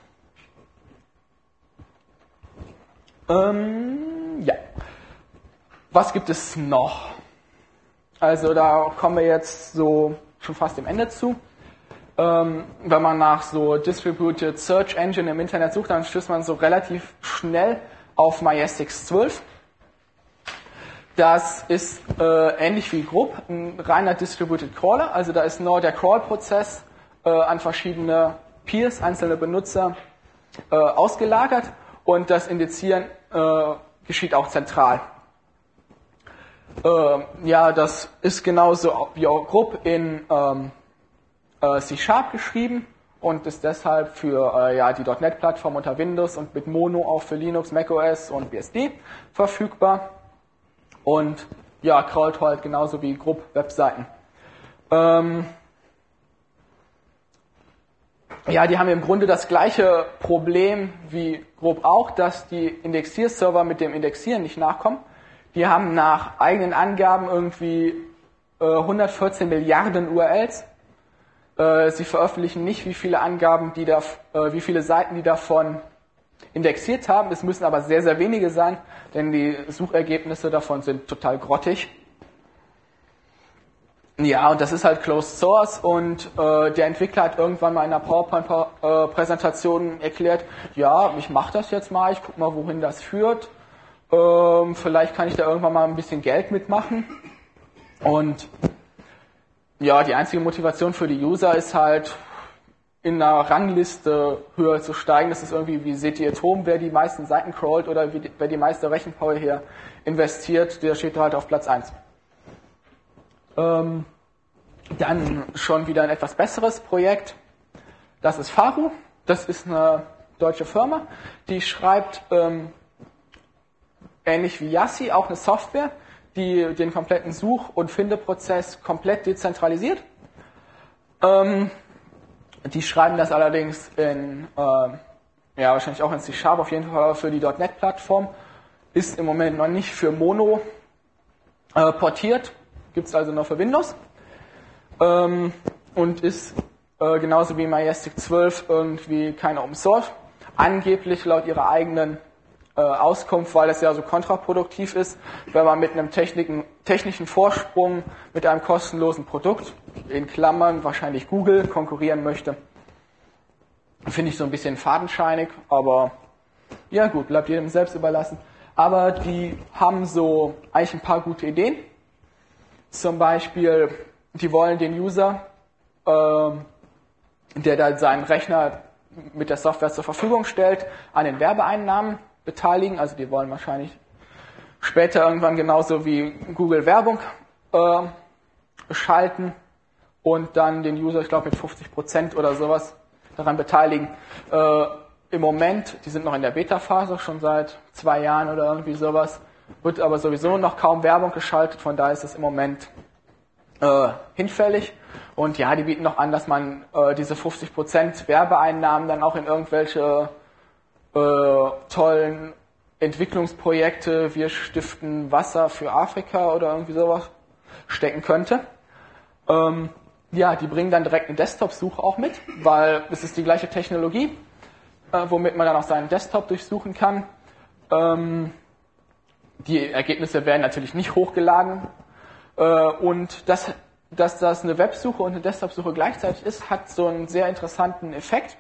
Ähm, ja. Was gibt es noch? Also da kommen wir jetzt so schon fast dem Ende zu. Ähm, wenn man nach so Distributed Search Engine im Internet sucht, dann stößt man so relativ schnell auf MySTIX zwölf. Das ist äh, ähnlich wie Grub ein reiner Distributed Crawler. Also da ist nur der Crawl-Prozess äh, an verschiedene Peers, einzelne Benutzer, äh, ausgelagert, und das Indizieren äh, geschieht auch zentral. Äh, ja, das ist genauso wie auch Grub in ähm, äh, C Sharp geschrieben und ist deshalb für äh, ja, die .N E T-Plattform unter Windows und mit Mono auch für Linux, macOS und B S D verfügbar. Und ja, crawlt halt genauso wie Grub Webseiten. Ähm, ja, die haben im Grunde das gleiche Problem wie Grub auch, dass die Indexierserver mit dem Indexieren nicht nachkommen. Die haben nach eigenen Angaben irgendwie äh, hundertvierzehn Milliarden U R Ls. Äh, sie veröffentlichen nicht, wie viele Angaben, die da, äh, wie viele Seiten die davon indexiert haben. Es müssen aber sehr, sehr wenige sein, denn die Suchergebnisse davon sind total grottig. Ja, und das ist halt Closed Source, und äh, der Entwickler hat irgendwann mal in einer PowerPoint-Präsentation erklärt, ja, ich mache das jetzt mal, ich gucke mal, wohin das führt. Ähm, vielleicht kann ich da irgendwann mal ein bisschen Geld mitmachen. Und ja, die einzige Motivation für die User ist halt, in einer Rangliste höher zu steigen. Das ist irgendwie wie C T Atom, wer die meisten Seiten crawlt oder wie die, wer die meiste Rechenpower hier investiert, der steht halt auf Platz eins. Ähm, dann schon wieder ein etwas besseres Projekt. Das ist Faru. Das ist eine deutsche Firma, die schreibt ähm, ähnlich wie Yassi auch eine Software, die den kompletten Such- und Findeprozess komplett dezentralisiert. Ähm, die schreiben das allerdings in, äh, ja, wahrscheinlich auch in C Sharp, auf jeden Fall für die .N E T-Plattform. Ist im Moment noch nicht für Mono äh, portiert, gibt es also nur für Windows. Ähm, und ist äh, genauso wie MySTIX zwölf irgendwie kein Open Source. Angeblich laut ihrer eigenen äh, Auskunft, weil es ja so kontraproduktiv ist, wenn man mit einem Techniken, technischen Vorsprung mit einem kostenlosen Produkt, in Klammern wahrscheinlich Google, konkurrieren möchte. Finde ich so ein bisschen fadenscheinig, aber ja gut, bleibt jedem selbst überlassen. Aber die haben so eigentlich ein paar gute Ideen. Zum Beispiel, die wollen den User, äh, der da seinen Rechner mit der Software zur Verfügung stellt, an den Werbeeinnahmen beteiligen. Also die wollen wahrscheinlich später irgendwann genauso wie Google Werbung äh, schalten und dann den User, ich glaube mit fünfzig Prozent oder sowas daran beteiligen. Äh, Im Moment, die sind noch in der Beta-Phase, schon seit zwei Jahren oder irgendwie sowas, wird aber sowieso noch kaum Werbung geschaltet, von daher ist es im Moment äh, hinfällig. Und ja, die bieten noch an, dass man äh, diese fünfzig Prozent Werbeeinnahmen dann auch in irgendwelche äh, tollen Entwicklungsprojekte, wir stiften Wasser für Afrika oder irgendwie sowas, stecken könnte. Ähm, ja, die bringen dann direkt eine Desktop-Suche auch mit, weil es ist die gleiche Technologie, äh, womit man dann auch seinen Desktop durchsuchen kann. Ähm, die Ergebnisse werden natürlich nicht hochgeladen. Äh, und das, dass das eine Websuche und eine Desktop-Suche gleichzeitig ist, hat so einen sehr interessanten Effekt.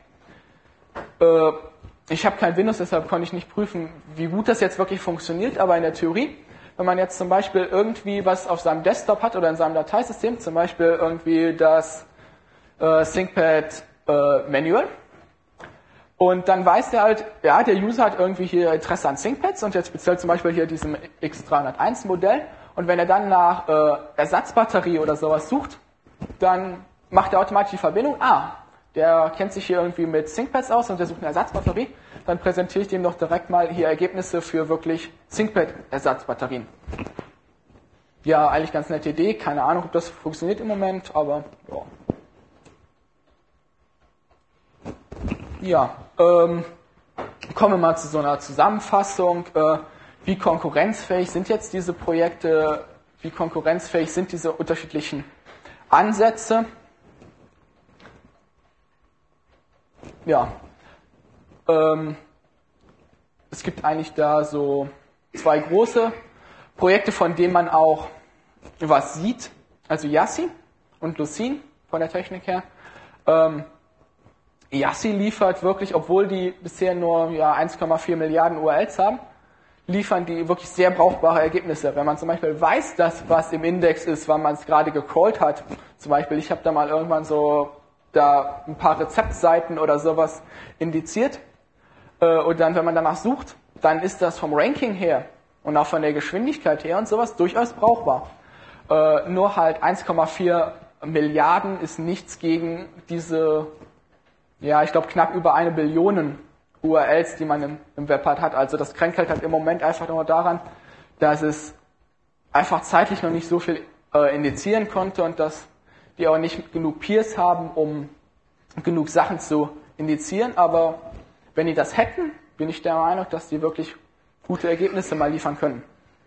Äh, ich habe kein Windows, deshalb konnte ich nicht prüfen, wie gut das jetzt wirklich funktioniert, aber in der Theorie, wenn man jetzt zum Beispiel irgendwie was auf seinem Desktop hat oder in seinem Dateisystem, zum Beispiel irgendwie das äh, ThinkPad äh, Manual. Und dann weiß der halt, ja, der User hat irgendwie hier Interesse an ThinkPads und jetzt speziell zum Beispiel hier diesem X dreihunderteins Modell. Und wenn er dann nach äh, Ersatzbatterie oder sowas sucht, dann macht er automatisch die Verbindung. Ah, der kennt sich hier irgendwie mit ThinkPads aus und der sucht eine Ersatzbatterie. Dann präsentiere ich dem doch direkt mal hier Ergebnisse für wirklich ThinkPad-Ersatzbatterien. Ja, eigentlich ganz nette Idee. Keine Ahnung, ob das funktioniert im Moment, aber ja. Ja, ähm, kommen wir mal zu so einer Zusammenfassung. Äh, wie konkurrenzfähig sind jetzt diese Projekte? Wie konkurrenzfähig sind diese unterschiedlichen Ansätze? Ja, ähm, es gibt eigentlich da so zwei große Projekte, von denen man auch was sieht. Also Yassi und Lucene von der Technik her. Ähm, Yassi liefert wirklich, obwohl die bisher nur ja, eins Komma vier Milliarden U R Ls haben, liefern die wirklich sehr brauchbare Ergebnisse. Wenn man zum Beispiel weiß, dass was im Index ist, wann man es gerade gecrawlt hat, zum Beispiel, ich habe da mal irgendwann so da ein paar Rezeptseiten oder sowas indiziert äh, und dann, wenn man danach sucht, dann ist das vom Ranking her und auch von der Geschwindigkeit her und sowas durchaus brauchbar. Äh, nur halt eins Komma vier Milliarden ist nichts gegen diese, ja, ich glaube knapp über eine Billion U R Ls, die man im, im Web hat, hat. Also das kränkelt halt im Moment einfach nur daran, dass es einfach zeitlich noch nicht so viel äh, indizieren konnte und dass die auch nicht genug Peers haben, um genug Sachen zu indizieren. Aber wenn die das hätten, bin ich der Meinung, dass die wirklich gute Ergebnisse mal liefern können.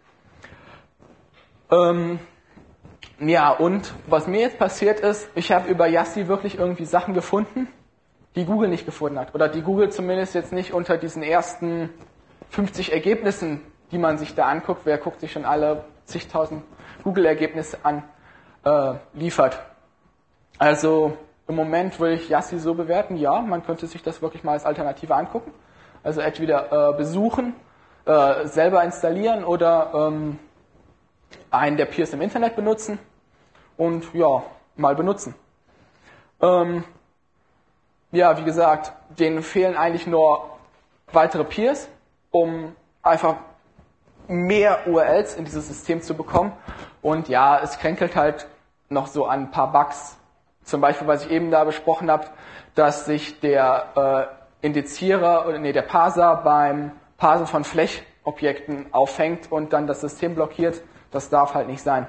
Ähm, ja, und was mir jetzt passiert ist, ich habe über Yassi wirklich irgendwie Sachen gefunden, die Google nicht gefunden hat. Oder die Google zumindest jetzt nicht unter diesen ersten fünfzig Ergebnissen, die man sich da anguckt, wer guckt sich schon alle zigtausend Google-Ergebnisse an, äh, liefert. Also im Moment würde ich Yassi so bewerten, ja, man könnte sich das wirklich mal als Alternative angucken. Also entweder äh, besuchen, äh, selber installieren oder ähm, einen der Peers im Internet benutzen und ja, mal benutzen. Ähm, ja, wie gesagt, denen fehlen eigentlich nur weitere Peers, um einfach mehr U R Ls in dieses System zu bekommen. Und ja, es kränkelt halt noch so an ein paar Bugs. Zum Beispiel, was ich eben da besprochen habe, dass sich der äh, Indizierer oder nee, der Parser beim Parsen von Flächobjekten aufhängt und dann das System blockiert. Das darf halt nicht sein.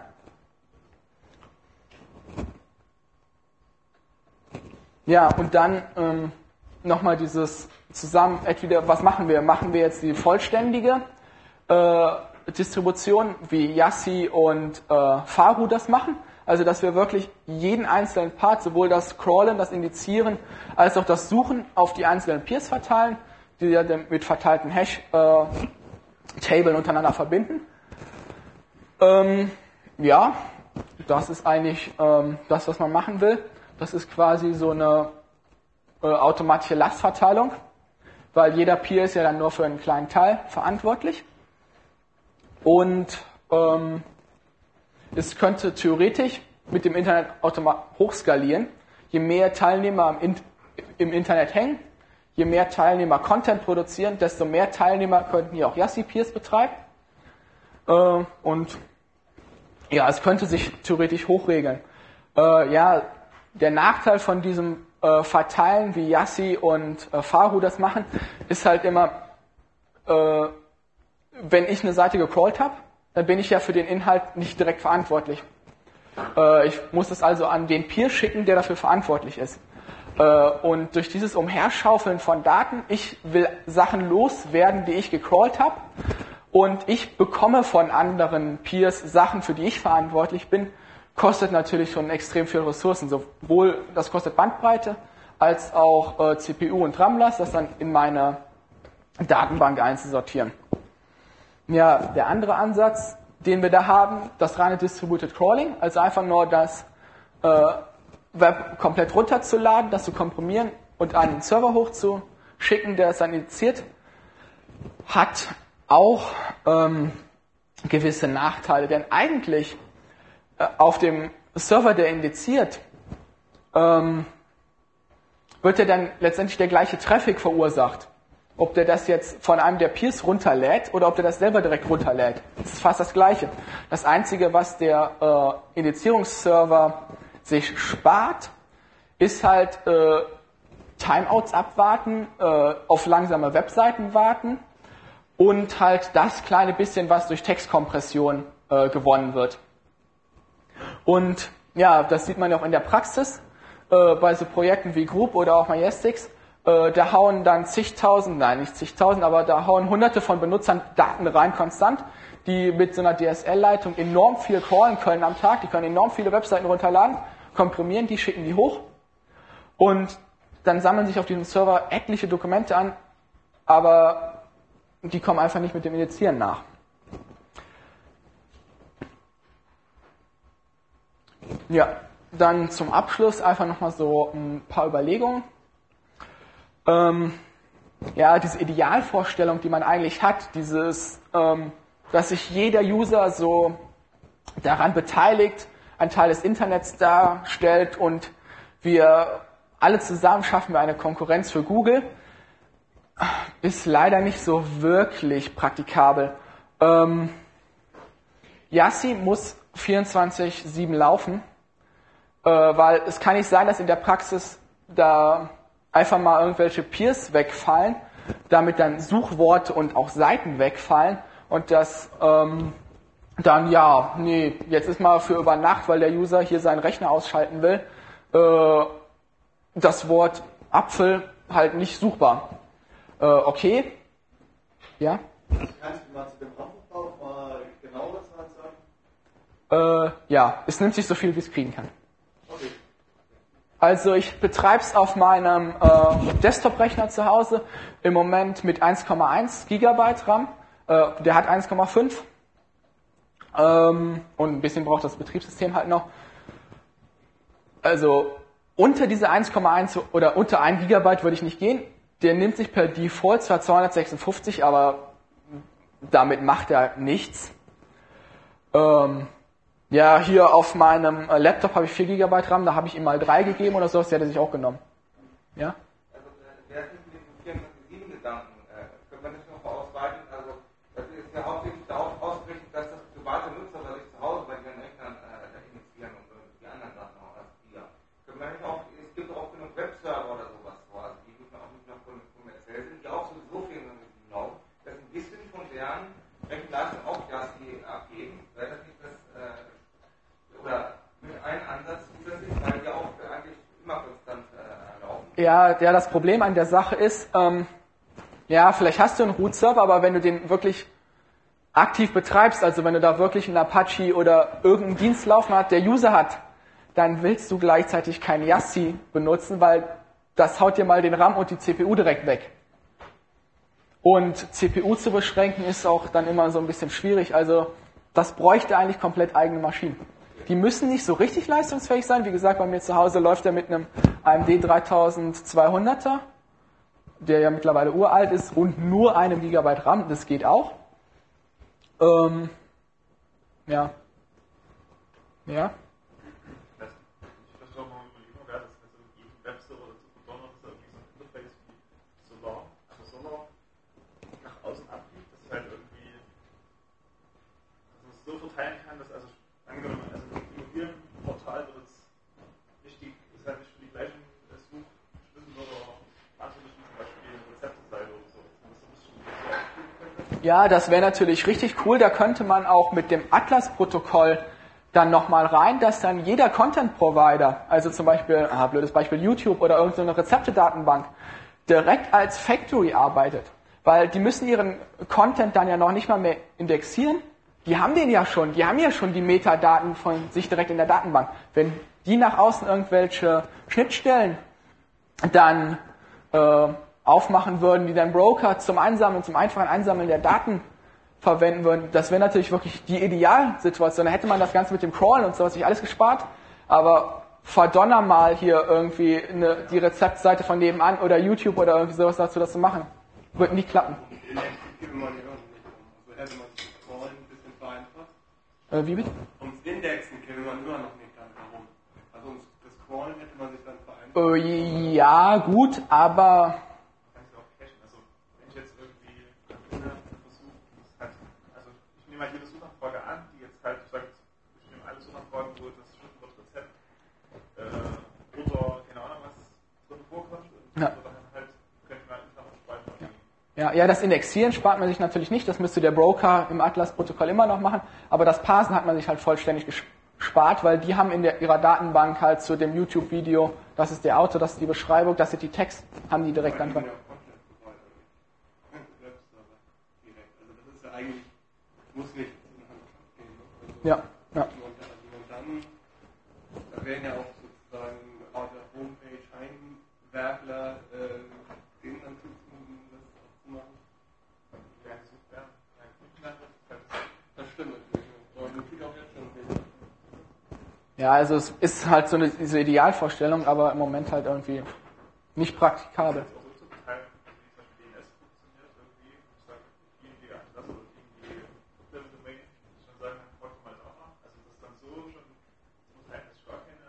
Ja, und dann ähm, nochmal dieses zusammen, entweder, was machen wir? Machen wir jetzt die vollständige äh, Distribution, wie Yassi und äh, Faru das machen? Also, dass wir wirklich jeden einzelnen Part, sowohl das Crawlen, das Indizieren, als auch das Suchen auf die einzelnen Peers verteilen, die ja mit verteilten Hash-Tabeln äh, untereinander verbinden. Ähm, ja, das ist eigentlich ähm, das, was man machen will. Das ist quasi so eine äh, automatische Lastverteilung, weil jeder Peer ist ja dann nur für einen kleinen Teil verantwortlich. Und ähm, es könnte theoretisch mit dem Internet automatisch hochskalieren. Je mehr Teilnehmer im, im Internet hängen, je mehr Teilnehmer Content produzieren, desto mehr Teilnehmer könnten hier auch Yassi-Peers betreiben. Äh, und ja, es könnte sich theoretisch hochregeln. Äh, ja, der Nachteil von diesem äh, Verteilen, wie Yassi und äh, Faru das machen, ist halt immer, äh, wenn ich eine Seite gecrawlt habe, dann bin ich ja für den Inhalt nicht direkt verantwortlich. Äh, ich muss es also an den Peer schicken, der dafür verantwortlich ist. Äh, und durch dieses Umherschaufeln von Daten, ich will Sachen loswerden, die ich gecrawlt habe, und ich bekomme von anderen Peers Sachen, für die ich verantwortlich bin, kostet natürlich schon extrem viel Ressourcen. Sowohl das kostet Bandbreite, als auch äh, C P U und RAM-Last, das dann in meine Datenbank einzusortieren. Ja, der andere Ansatz, den wir da haben, das reine Distributed Crawling, also einfach nur das äh, Web komplett runterzuladen, das zu komprimieren und an den Server hochzuschicken, der es dann indiziert, hat auch ähm, gewisse Nachteile, denn eigentlich äh, auf dem Server, der indiziert, ähm, wird ja dann letztendlich der gleiche Traffic verursacht. Ob der das jetzt von einem der Peers runterlädt oder ob der das selber direkt runterlädt. Das ist fast das Gleiche. Das Einzige, was der äh, Indizierungsserver sich spart, ist halt äh, Timeouts abwarten, äh, auf langsame Webseiten warten und halt das kleine bisschen, was durch Textkompression äh, gewonnen wird. Und ja, das sieht man ja auch in der Praxis äh, bei so Projekten wie Group oder auch Majestix. Äh, da hauen dann zigtausend, nein nicht zigtausend, aber da hauen hunderte von Benutzern Daten rein konstant, die mit so einer D S L-Leitung enorm viel crawlen können am Tag. Die können enorm viele Webseiten runterladen, komprimieren die, schicken die hoch und dann sammeln sich auf diesem Server etliche Dokumente an, aber die kommen einfach nicht mit dem Indizieren nach. Ja, dann zum Abschluss einfach nochmal so ein paar Überlegungen. Ähm, ja, diese Idealvorstellung, die man eigentlich hat, dieses, ähm, dass sich jeder User so daran beteiligt, ein Teil des Internets darstellt und wir alle zusammen schaffen wir eine Konkurrenz für Google, ist leider nicht so wirklich praktikabel. Ähm, Yassi muss vierundzwanzig sieben laufen, äh, weil es kann nicht sein, dass in der Praxis da einfach mal irgendwelche Peers wegfallen, damit dann Suchworte und auch Seiten wegfallen und das ähm, dann, ja, nee, jetzt ist mal für über Nacht, weil der User hier seinen Rechner ausschalten will, äh, das Wort Apfel halt nicht suchbar. Äh, okay. Ja? Kannst du mal zu dem Rampenbau mal genau was sagen? Äh, ja, es nimmt sich so viel, wie es kriegen kann. Okay. Also ich betreibe es auf meinem äh, Desktop-Rechner zu Hause im Moment mit eins Komma eins Gigabyte RAM. Äh, der hat eins Komma fünf. Ähm, und ein bisschen braucht das Betriebssystem halt noch. Also unter diese eins Komma eins oder unter ein Gigabyte würde ich nicht gehen. Der nimmt sich per Default zwar zweihundertsechsundfünfzig, aber damit macht er nichts. Ähm, Ja, hier auf meinem Laptop habe ich vier Gigabyte RAM, da habe ich ihm mal drei gegeben oder so, das hätte er sich auch genommen. Ja? Also, der ist nicht mit dem vierundzwanzig sieben Gedanken. Äh, können wir das noch mal ausweiten? Also, das ist ja hauptsächlich darauf ausgerichtet, dass das private Nutzer bei sich zu Hause bei ihren Rechnern äh, initiieren und äh, die anderen Sachen auch als wir. Können wir nicht auch, es gibt auch genug Webserver oder sowas vor, also die müssen auch nicht noch kommerziell sind, die auch sowieso vierundzwanzig sieben laufen, dass ein bisschen von deren Rechenleistung auch Yassi abgeben. Wäre das nicht das, äh, oder mit einem Ansatz zusätzlich, weil die auch eigentlich immer konstant äh, laufen? Ja, ja, das Problem an der Sache ist, ähm, ja, vielleicht hast du einen Root-Server, aber wenn du den wirklich aktiv betreibst, also wenn du da wirklich einen Apache oder irgendeinen Dienst laufen hat, der User hat, dann willst du gleichzeitig kein Yassi benutzen, weil das haut dir mal den RAM und die C P U direkt weg. Und C P U zu beschränken ist auch dann immer so ein bisschen schwierig, also das bräuchte eigentlich komplett eigene Maschinen. Die müssen nicht so richtig leistungsfähig sein. Wie gesagt, bei mir zu Hause läuft er mit einem A M D dreitausendzweihunderter, der ja mittlerweile uralt ist, und nur einem Gigabyte RAM. Das geht auch. Ähm, ja. Ja. Ich verstehe mal mit Überlegung, dass das mit jedem Webserver dazu begonnen ist, irgendwie so ein Interface wie Solar, also Solar nach außen abgibt, dass es halt irgendwie, dass man es so verteilen kann, dass also angenommen, also ein Immobilienportal wird jetzt nicht die, ist halt nicht für die gleichen Suchschlüssel oder natürlich zum Beispiel eine Rezepteseite oder so. Dass man das so ein bisschen so aufgeben könnte. Ja, das wäre natürlich richtig cool. Da könnte man auch mit dem Atlas-Protokoll dann nochmal rein, dass dann jeder Content-Provider, also zum Beispiel, ah, blödes Beispiel YouTube oder irgendeine Rezepte-Datenbank, direkt als Factory arbeitet. Weil die müssen ihren Content dann ja noch nicht mal mehr indexieren. Die haben den ja schon, die haben ja schon die Metadaten von sich direkt in der Datenbank. Wenn die nach außen irgendwelche Schnittstellen dann äh, aufmachen würden, die dann Broker zum Einsammeln, zum einfachen Einsammeln der Daten verwenden würden, das wäre natürlich wirklich die Idealsituation. Da hätte man das Ganze mit dem Crawlen und sowas sich alles gespart, aber verdonner mal hier irgendwie eine, die Rezeptseite von nebenan oder YouTube oder irgendwie sowas dazu, das zu machen. Wird nie klappen. Den Exekutiven man ja irgendwie nicht um. Also hätte man sich Crawlen ein bisschen Äh, wie bitte? Ums Indexen käme man immer noch nicht dran herum. Also ums das Crawlen hätte man sich dann vereinbart. Äh, ja, gut, aber Kannst du auch cachen. Also, wenn ich jetzt irgendwie versuche, halt, also ich nehme halt jede Suchanfrage an, die jetzt halt sagt, ich nehme alle Suchanfragen, wo das Schriftwort Rezept äh, oder keine Ahnung was drin vorkommt und Ja. dann halt könnte man einfach auf Speicher. ja, ja, das Indexieren spart man sich natürlich nicht, das müsste der Broker im Atlas-Protokoll immer noch machen, aber das Parsen hat man sich halt vollständig gespart, weil die haben in der, ihrer Datenbank halt zu dem YouTube-Video, das ist der Autor, das ist die Beschreibung, das sind die Text, haben die direkt dann dran. Ja, Content Provider. Webserver direkt. Also das ist ja eigentlich, muss nicht in Hand gehen. Also Ja, ja. Und, also und dann, da werden ja auch sozusagen auf der Homepage Heimwerkler äh, den dann zuzumachen, um das auch zu machen. Ja, super. Das stimmt natürlich. Aber das tut auch jetzt schon weh. Ja, also es ist halt so eine, diese Idealvorstellung, aber im Moment halt irgendwie nicht praktikabel. Auch so zu teilen, wie zum Beispiel D N S funktioniert irgendwie. Ich sage, die die Atlas oder die Domain, ich schon sagen, folgt mal auch noch. Also das ist dann so schon, es muss eigentlich gar keine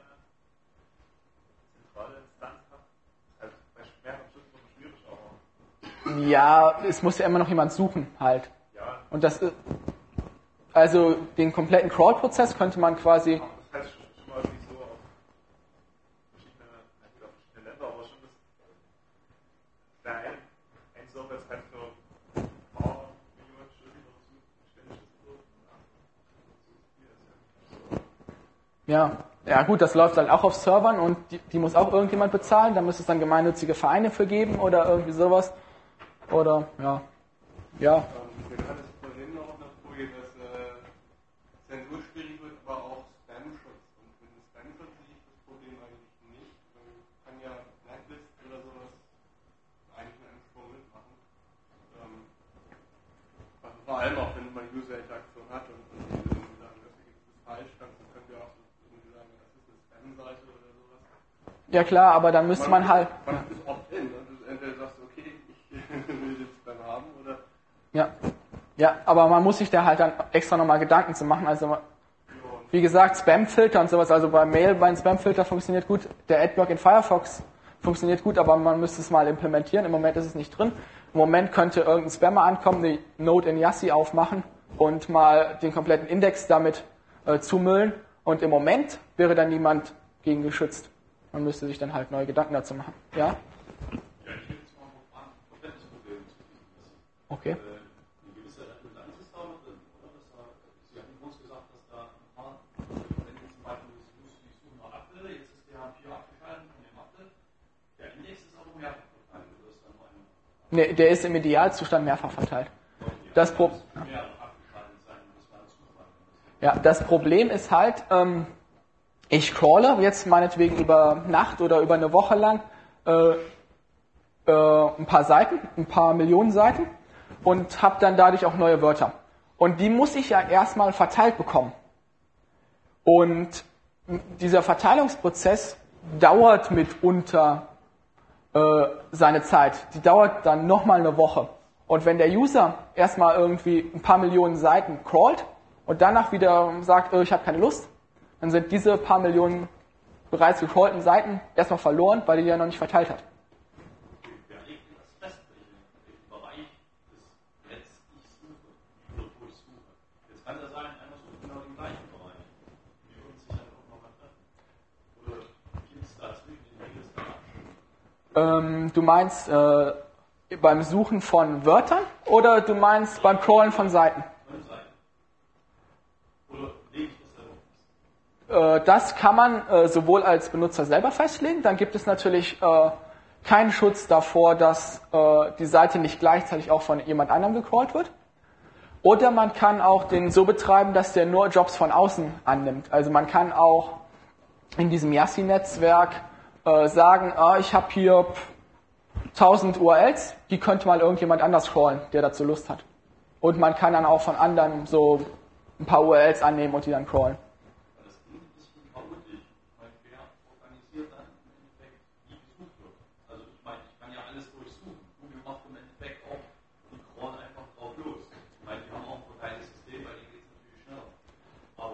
zentrale Instanz haben. Halt bei mehreren Schriften schwierig, aber Ja, es muss ja immer noch jemand suchen halt. ja, Und das ist, also den kompletten Crawl-Prozess könnte man quasi, aber das heißt schon mal irgendwie so auf verschiedene, nicht auf verschiedene Länder, aber schon das, der ein, ein Server ist halt für ein paar Millionen Schriften oder so ständig ist so, ja, so viel ist ja so. ja, ja gut, das läuft halt auch auf Servern und die, die muss auch irgendjemand bezahlen, da müsste es dann gemeinnützige Vereine für geben oder irgendwie sowas. Oder, ja, ja, Ähm, wir hatten es vorhin noch in der Folie, dass äh, Zensur schwierig wird, aber auch Spam-Schutz. Und mit dem Spam-Schutz sehe ich das Problem eigentlich nicht. Man kann ja Blacklist oder sowas eigentlich in einem Sprung mitmachen. Ähm, also vor allem auch, wenn man User-Interaktion hat und, und irgendwie sagen, das ist falsch, dann können wir auch irgendwie sagen, das ist eine Spam-Seite oder sowas. ja klar, aber dann müsste man halt, Man ist opt-in. Ne? Du entweder sagst, okay, ich will den Spam haben oder. ja, ja, aber man muss sich da halt dann extra nochmal Gedanken zu machen, also wie gesagt, Spam-Filter und sowas, also bei Mail, bei einem Spam-Filter funktioniert gut, der Adblock in Firefox funktioniert gut, aber man müsste es mal implementieren, im Moment ist es nicht drin. Im Moment könnte irgendein Spammer ankommen, eine Node in Yassi aufmachen und mal den kompletten Index damit äh, zumüllen und im Moment wäre dann niemand gegen geschützt. Man müsste sich dann halt neue Gedanken dazu machen. Ja? Ja, ich will jetzt mal ein Verständnisproblem zu diesem Wissen. Okay. Äh, eine gewisse Redundanz ist da noch drin, oder? Das war, Sie hatten uns gesagt, dass da ein paar, wenn jetzt zum Beispiel das Such- die Suche nach Apfel, jetzt ist der H vier abgefallen von dem Apfel, der Index ist aber mehrfach verteilt, oder ist da nur eine? Nee, der ist im Idealzustand mehrfach verteilt. Das, Pro Mehr abgefallen sein, das war eine Suchfrage. ja, das Problem ist halt, ähm, ich crawle jetzt meinetwegen über Nacht oder über eine Woche lang äh, äh, ein paar Seiten, ein paar Millionen Seiten und habe dann dadurch auch neue Wörter. Und die muss ich ja erstmal verteilt bekommen. Und dieser Verteilungsprozess dauert mitunter äh, seine Zeit. Die dauert dann nochmal eine Woche. Und wenn der User erstmal irgendwie ein paar Millionen Seiten crawlt und danach wieder sagt, äh, ich habe keine Lust, dann sind diese paar Millionen bereits gecrawlten Seiten erstmal verloren, weil die ja noch nicht verteilt hat. Wer legt denn das fest, welchen Bereich des Netz ich suche, oder wo ich suche? Jetzt kann es ja sein, einer sucht genau den gleichen Bereich. Wir würden sich dann auch nochmal treffen. Oder gibt es da zwischen den Regeln da? Ähm, du meinst äh, beim Suchen von Wörtern oder du meinst beim Crawlen von Seiten? Oder lege ich das selber fest? Äh, das kann man äh, sowohl als Benutzer selber festlegen, dann gibt es natürlich äh, keinen Schutz davor, dass äh, die Seite nicht gleichzeitig auch von jemand anderem gecrawlt wird. Oder man kann auch den so betreiben, dass der nur Jobs von außen annimmt. Also man kann auch in diesem Yassi-Netzwerk äh, sagen, ah, ich habe hier tausend U R Ls, die könnte mal irgendjemand anders crawlen, der dazu Lust hat. Und man kann dann auch von anderen so ein paar U R Ls annehmen und die dann crawlen. Das klingt ein bisschen chaotisch. Ich meine, wer organisiert dann im Endeffekt, wie gesucht wird? Also ich meine, ich kann ja alles durchsuchen. Google macht im Endeffekt auch die crawlen einfach drauf los. Ich meine, die haben auch ein verteiltes System, bei denen geht es natürlich schneller.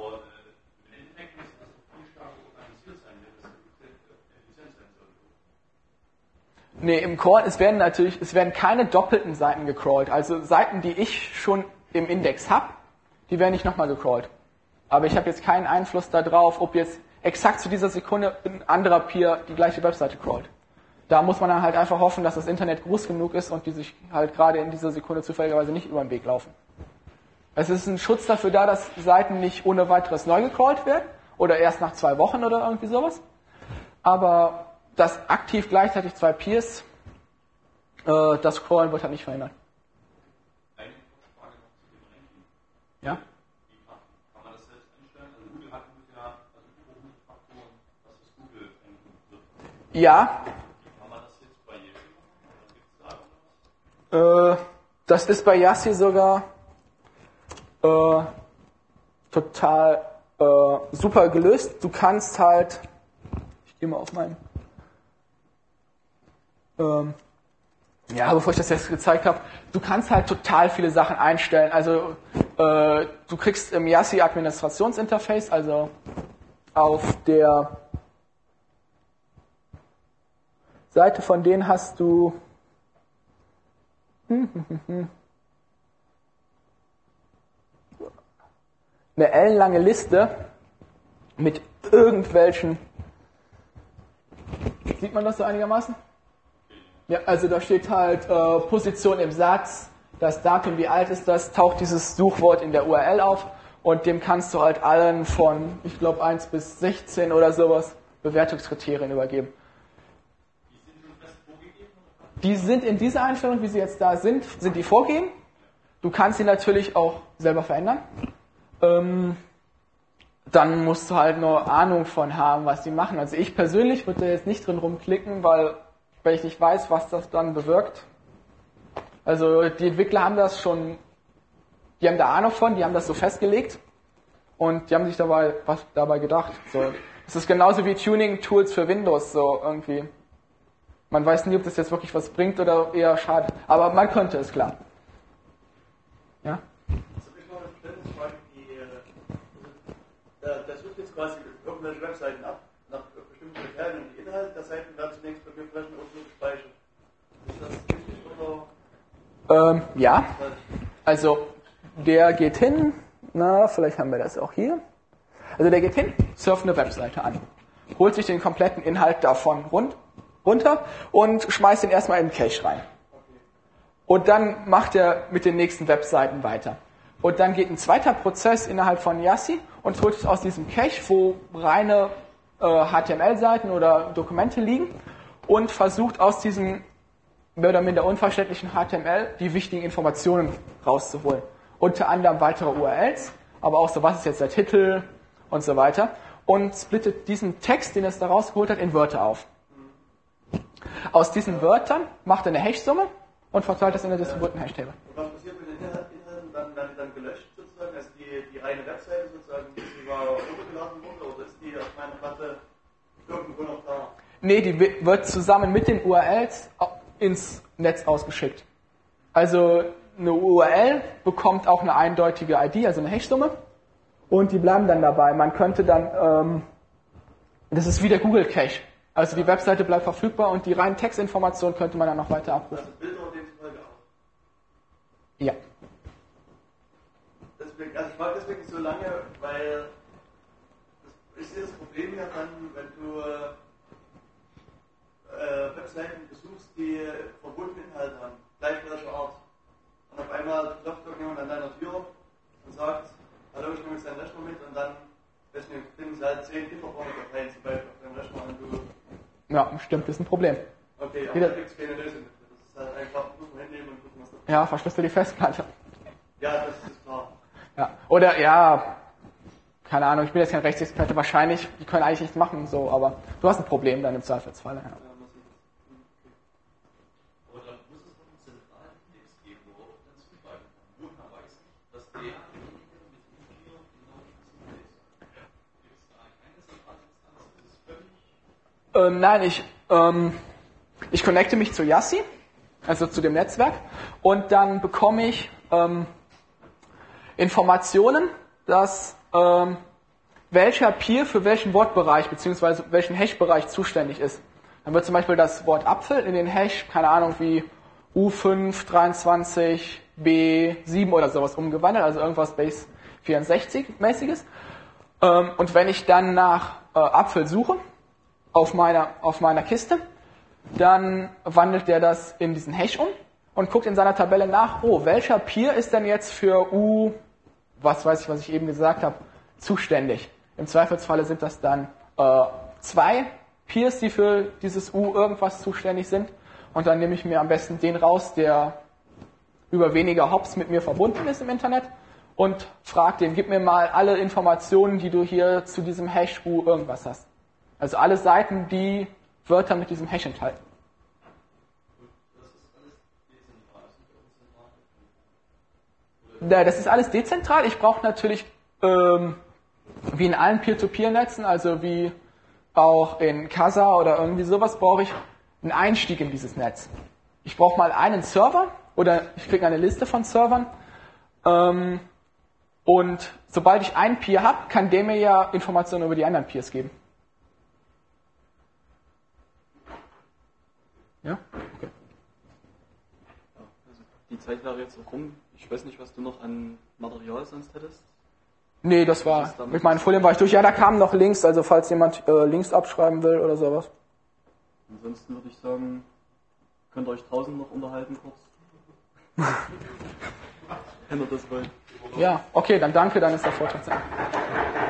Nee, im Crawl, es werden natürlich, es werden keine doppelten Seiten gecrawlt. Also Seiten, die ich schon im Index habe, die werden nicht nochmal gecrawlt. Aber ich habe jetzt keinen Einfluss darauf, ob jetzt exakt zu dieser Sekunde ein anderer Peer die gleiche Webseite crawlt. Da muss man dann halt einfach hoffen, dass das Internet groß genug ist und die sich halt gerade in dieser Sekunde zufälligerweise nicht über den Weg laufen. Es ist ein Schutz dafür da, dass Seiten nicht ohne weiteres neu gecrawlt werden oder erst nach zwei Wochen oder irgendwie sowas. Aber dass aktiv gleichzeitig zwei Peers äh, das Crawlen wird halt nicht verhindert. Eine Frage noch zu dem Ranking. Ja? Wie kann, kann man das selbst einstellen? Also Google hat ungefähr, also über hundert Faktoren, was das Google Ranking wird. Ja. Kann man das jetzt bei Yassi machen? Oder gibt es da noch was? Äh, das ist bei Yassi sogar äh, total äh, super gelöst. Du kannst halt, ich gehe mal auf meinen, ähm, ja, bevor ich das jetzt gezeigt habe, du kannst halt total viele Sachen einstellen. Also äh, du kriegst im Yassi Administrationsinterface, also auf der Seite von denen hast du eine ellenlange Liste mit irgendwelchen, sieht man das so einigermaßen? Ja, also da steht halt äh, Position im Satz, das Datum, wie alt ist das, taucht dieses Suchwort in der U R L auf und dem kannst du halt allen von, ich glaube, eins bis sechzehn oder sowas Bewertungskriterien übergeben. Die sind in dieser Einstellung, wie sie jetzt da sind, sind die vorgegeben. Du kannst sie natürlich auch selber verändern. Ähm, dann musst du halt nur Ahnung von haben, was die machen. Also ich persönlich würde da jetzt nicht drin rumklicken, weil, weil ich nicht weiß, was das dann bewirkt. Also die Entwickler haben das schon, die haben da Ahnung von, die haben das so festgelegt und die haben sich dabei was dabei gedacht. So, das ist genauso wie Tuning-Tools für Windows, so irgendwie. Man weiß nie, ob das jetzt wirklich was bringt oder eher schadet. Aber man könnte es, klar. Ja? Das habe ich noch eine Verständnisfrage, die, äh, das sucht jetzt quasi irgendwelche Webseiten ab, nach bestimmten Kriterien und die Inhalte der Seiten werden zunächst bei mir vielleicht irgendwo gespeichert. Ist das richtig oder? Ähm, ja. Also, der geht hin, na, vielleicht haben wir das auch hier. Also der geht hin, surft eine Webseite an, holt sich den kompletten Inhalt davon rund, runter und schmeißt ihn erstmal in den Cache rein. Und dann macht er mit den nächsten Webseiten weiter. Und dann geht ein zweiter Prozess innerhalb von Yassi und holt es aus diesem Cache, wo reine äh, H T M L-Seiten oder Dokumente liegen und versucht aus diesem mehr oder minder unverständlichen H T M L die wichtigen Informationen rauszuholen. Unter anderem weitere U R Ls, aber auch so, was ist jetzt der Titel und so weiter. Und splittet diesen Text, den es da rausgeholt hat, in Wörter auf. Aus diesen Wörtern macht er eine Hash-Summe und verteilt das in der distribuierten Hash-Table. Was passiert mit den Inhalten, dann werden die dann gelöscht sozusagen? Ist die, die reine Webseite sozusagen, die war runtergeladen wurde oder ist die auf meiner Platte irgendwo noch da? Nee, die wird zusammen mit den U R Ls ins Netz ausgeschickt. Also eine U R L bekommt auch eine eindeutige I D, also eine Hash-Summe, und die bleiben dann dabei. Man könnte dann, ähm, das ist wie der Google Cache. Also die Webseite bleibt verfügbar und die reinen Textinformationen könnte man dann noch weiter abrufen. Also Bilder und demzufolge auch? Ja. Deswegen, also ich mag deswegen so lange, weil das, ich sehe das Problem ja dann, wenn du äh, Webseiten besuchst, die verbundene Inhalte haben, gleichgleicher Art. Und auf einmal klopft irgendjemand an deiner Tür und sagt, hallo, ich nehme jetzt deinen Rechner mit und dann deswegen finden sie halt zehn Info-Dateien zum Beispiel auf deinem Rechner und du. Ja, stimmt, das ist ein Problem. Okay, aber Jeder- da gibt es keine Lösung. Das ist halt einfach, muss man hinnehmen und gucken, was da passiert. Ja, verschlüssel die Festplatte. Ja, das ist klar. Ja. Oder ja, keine Ahnung, ich bin jetzt kein Rechtsexperte, wahrscheinlich, die können eigentlich nichts machen, so, aber du hast ein Problem dann im Zweifelsfall. Ja. Ja, muss ich. Aber dann muss es doch einen zentralen Index geben, worauf ich dann zugreifen kann. Woher weiß ich, dass derjenige mit dem Tier genau dieses Index hat? Gibt es da keine zentrale Instanz? Das ist völlig. Ähm, nein, ich, ähm, ich connecte mich zu Yassi, also zu dem Netzwerk, und dann bekomme ich ähm, Informationen, dass ähm, welcher Peer für welchen Wortbereich bzw. welchen Hash-Bereich zuständig ist. Dann wird zum Beispiel das Wort Apfel in den Hash, keine Ahnung, wie U fünf dreiundzwanzig B sieben oder sowas umgewandelt, also irgendwas Base vierundsechzig-mäßiges. Und wenn ich dann nach äh, Apfel suche, auf meiner, auf meiner Kiste, dann wandelt der das in diesen Hash um und guckt in seiner Tabelle nach, oh, welcher Peer ist denn jetzt für U, was weiß ich, was ich eben gesagt habe, zuständig. Im Zweifelsfalle sind das dann äh, zwei Peers, die für dieses U irgendwas zuständig sind. Und dann nehme ich mir am besten den raus, der über weniger Hops mit mir verbunden ist im Internet und frage den, gib mir mal alle Informationen, die du hier zu diesem Hash U irgendwas hast. Also alle Seiten, die Wörter mit diesem Hash enthalten. Das ist alles dezentral. Ich brauche natürlich, ähm, wie in allen Peer-to-Peer-Netzen, also wie auch in Casa oder irgendwie sowas, brauche ich einen Einstieg in dieses Netz. Ich brauche mal einen Server oder ich kriege eine Liste von Servern ähm, und sobald ich einen Peer habe, kann der mir ja Informationen über die anderen Peers geben. Ja? Okay. Also die Zeit wäre jetzt auch rum. Ich weiß nicht, was du noch an Material sonst hättest. Nee, das war, das mit meinen Folien war ich durch. Ja, da kamen noch Links, also falls jemand äh, Links abschreiben will oder sowas. Ansonsten würde ich sagen, könnt ihr euch draußen noch unterhalten kurz. Wenn ihr das wollt. Ja, okay, dann danke, dann ist der Vortrag zu Ende.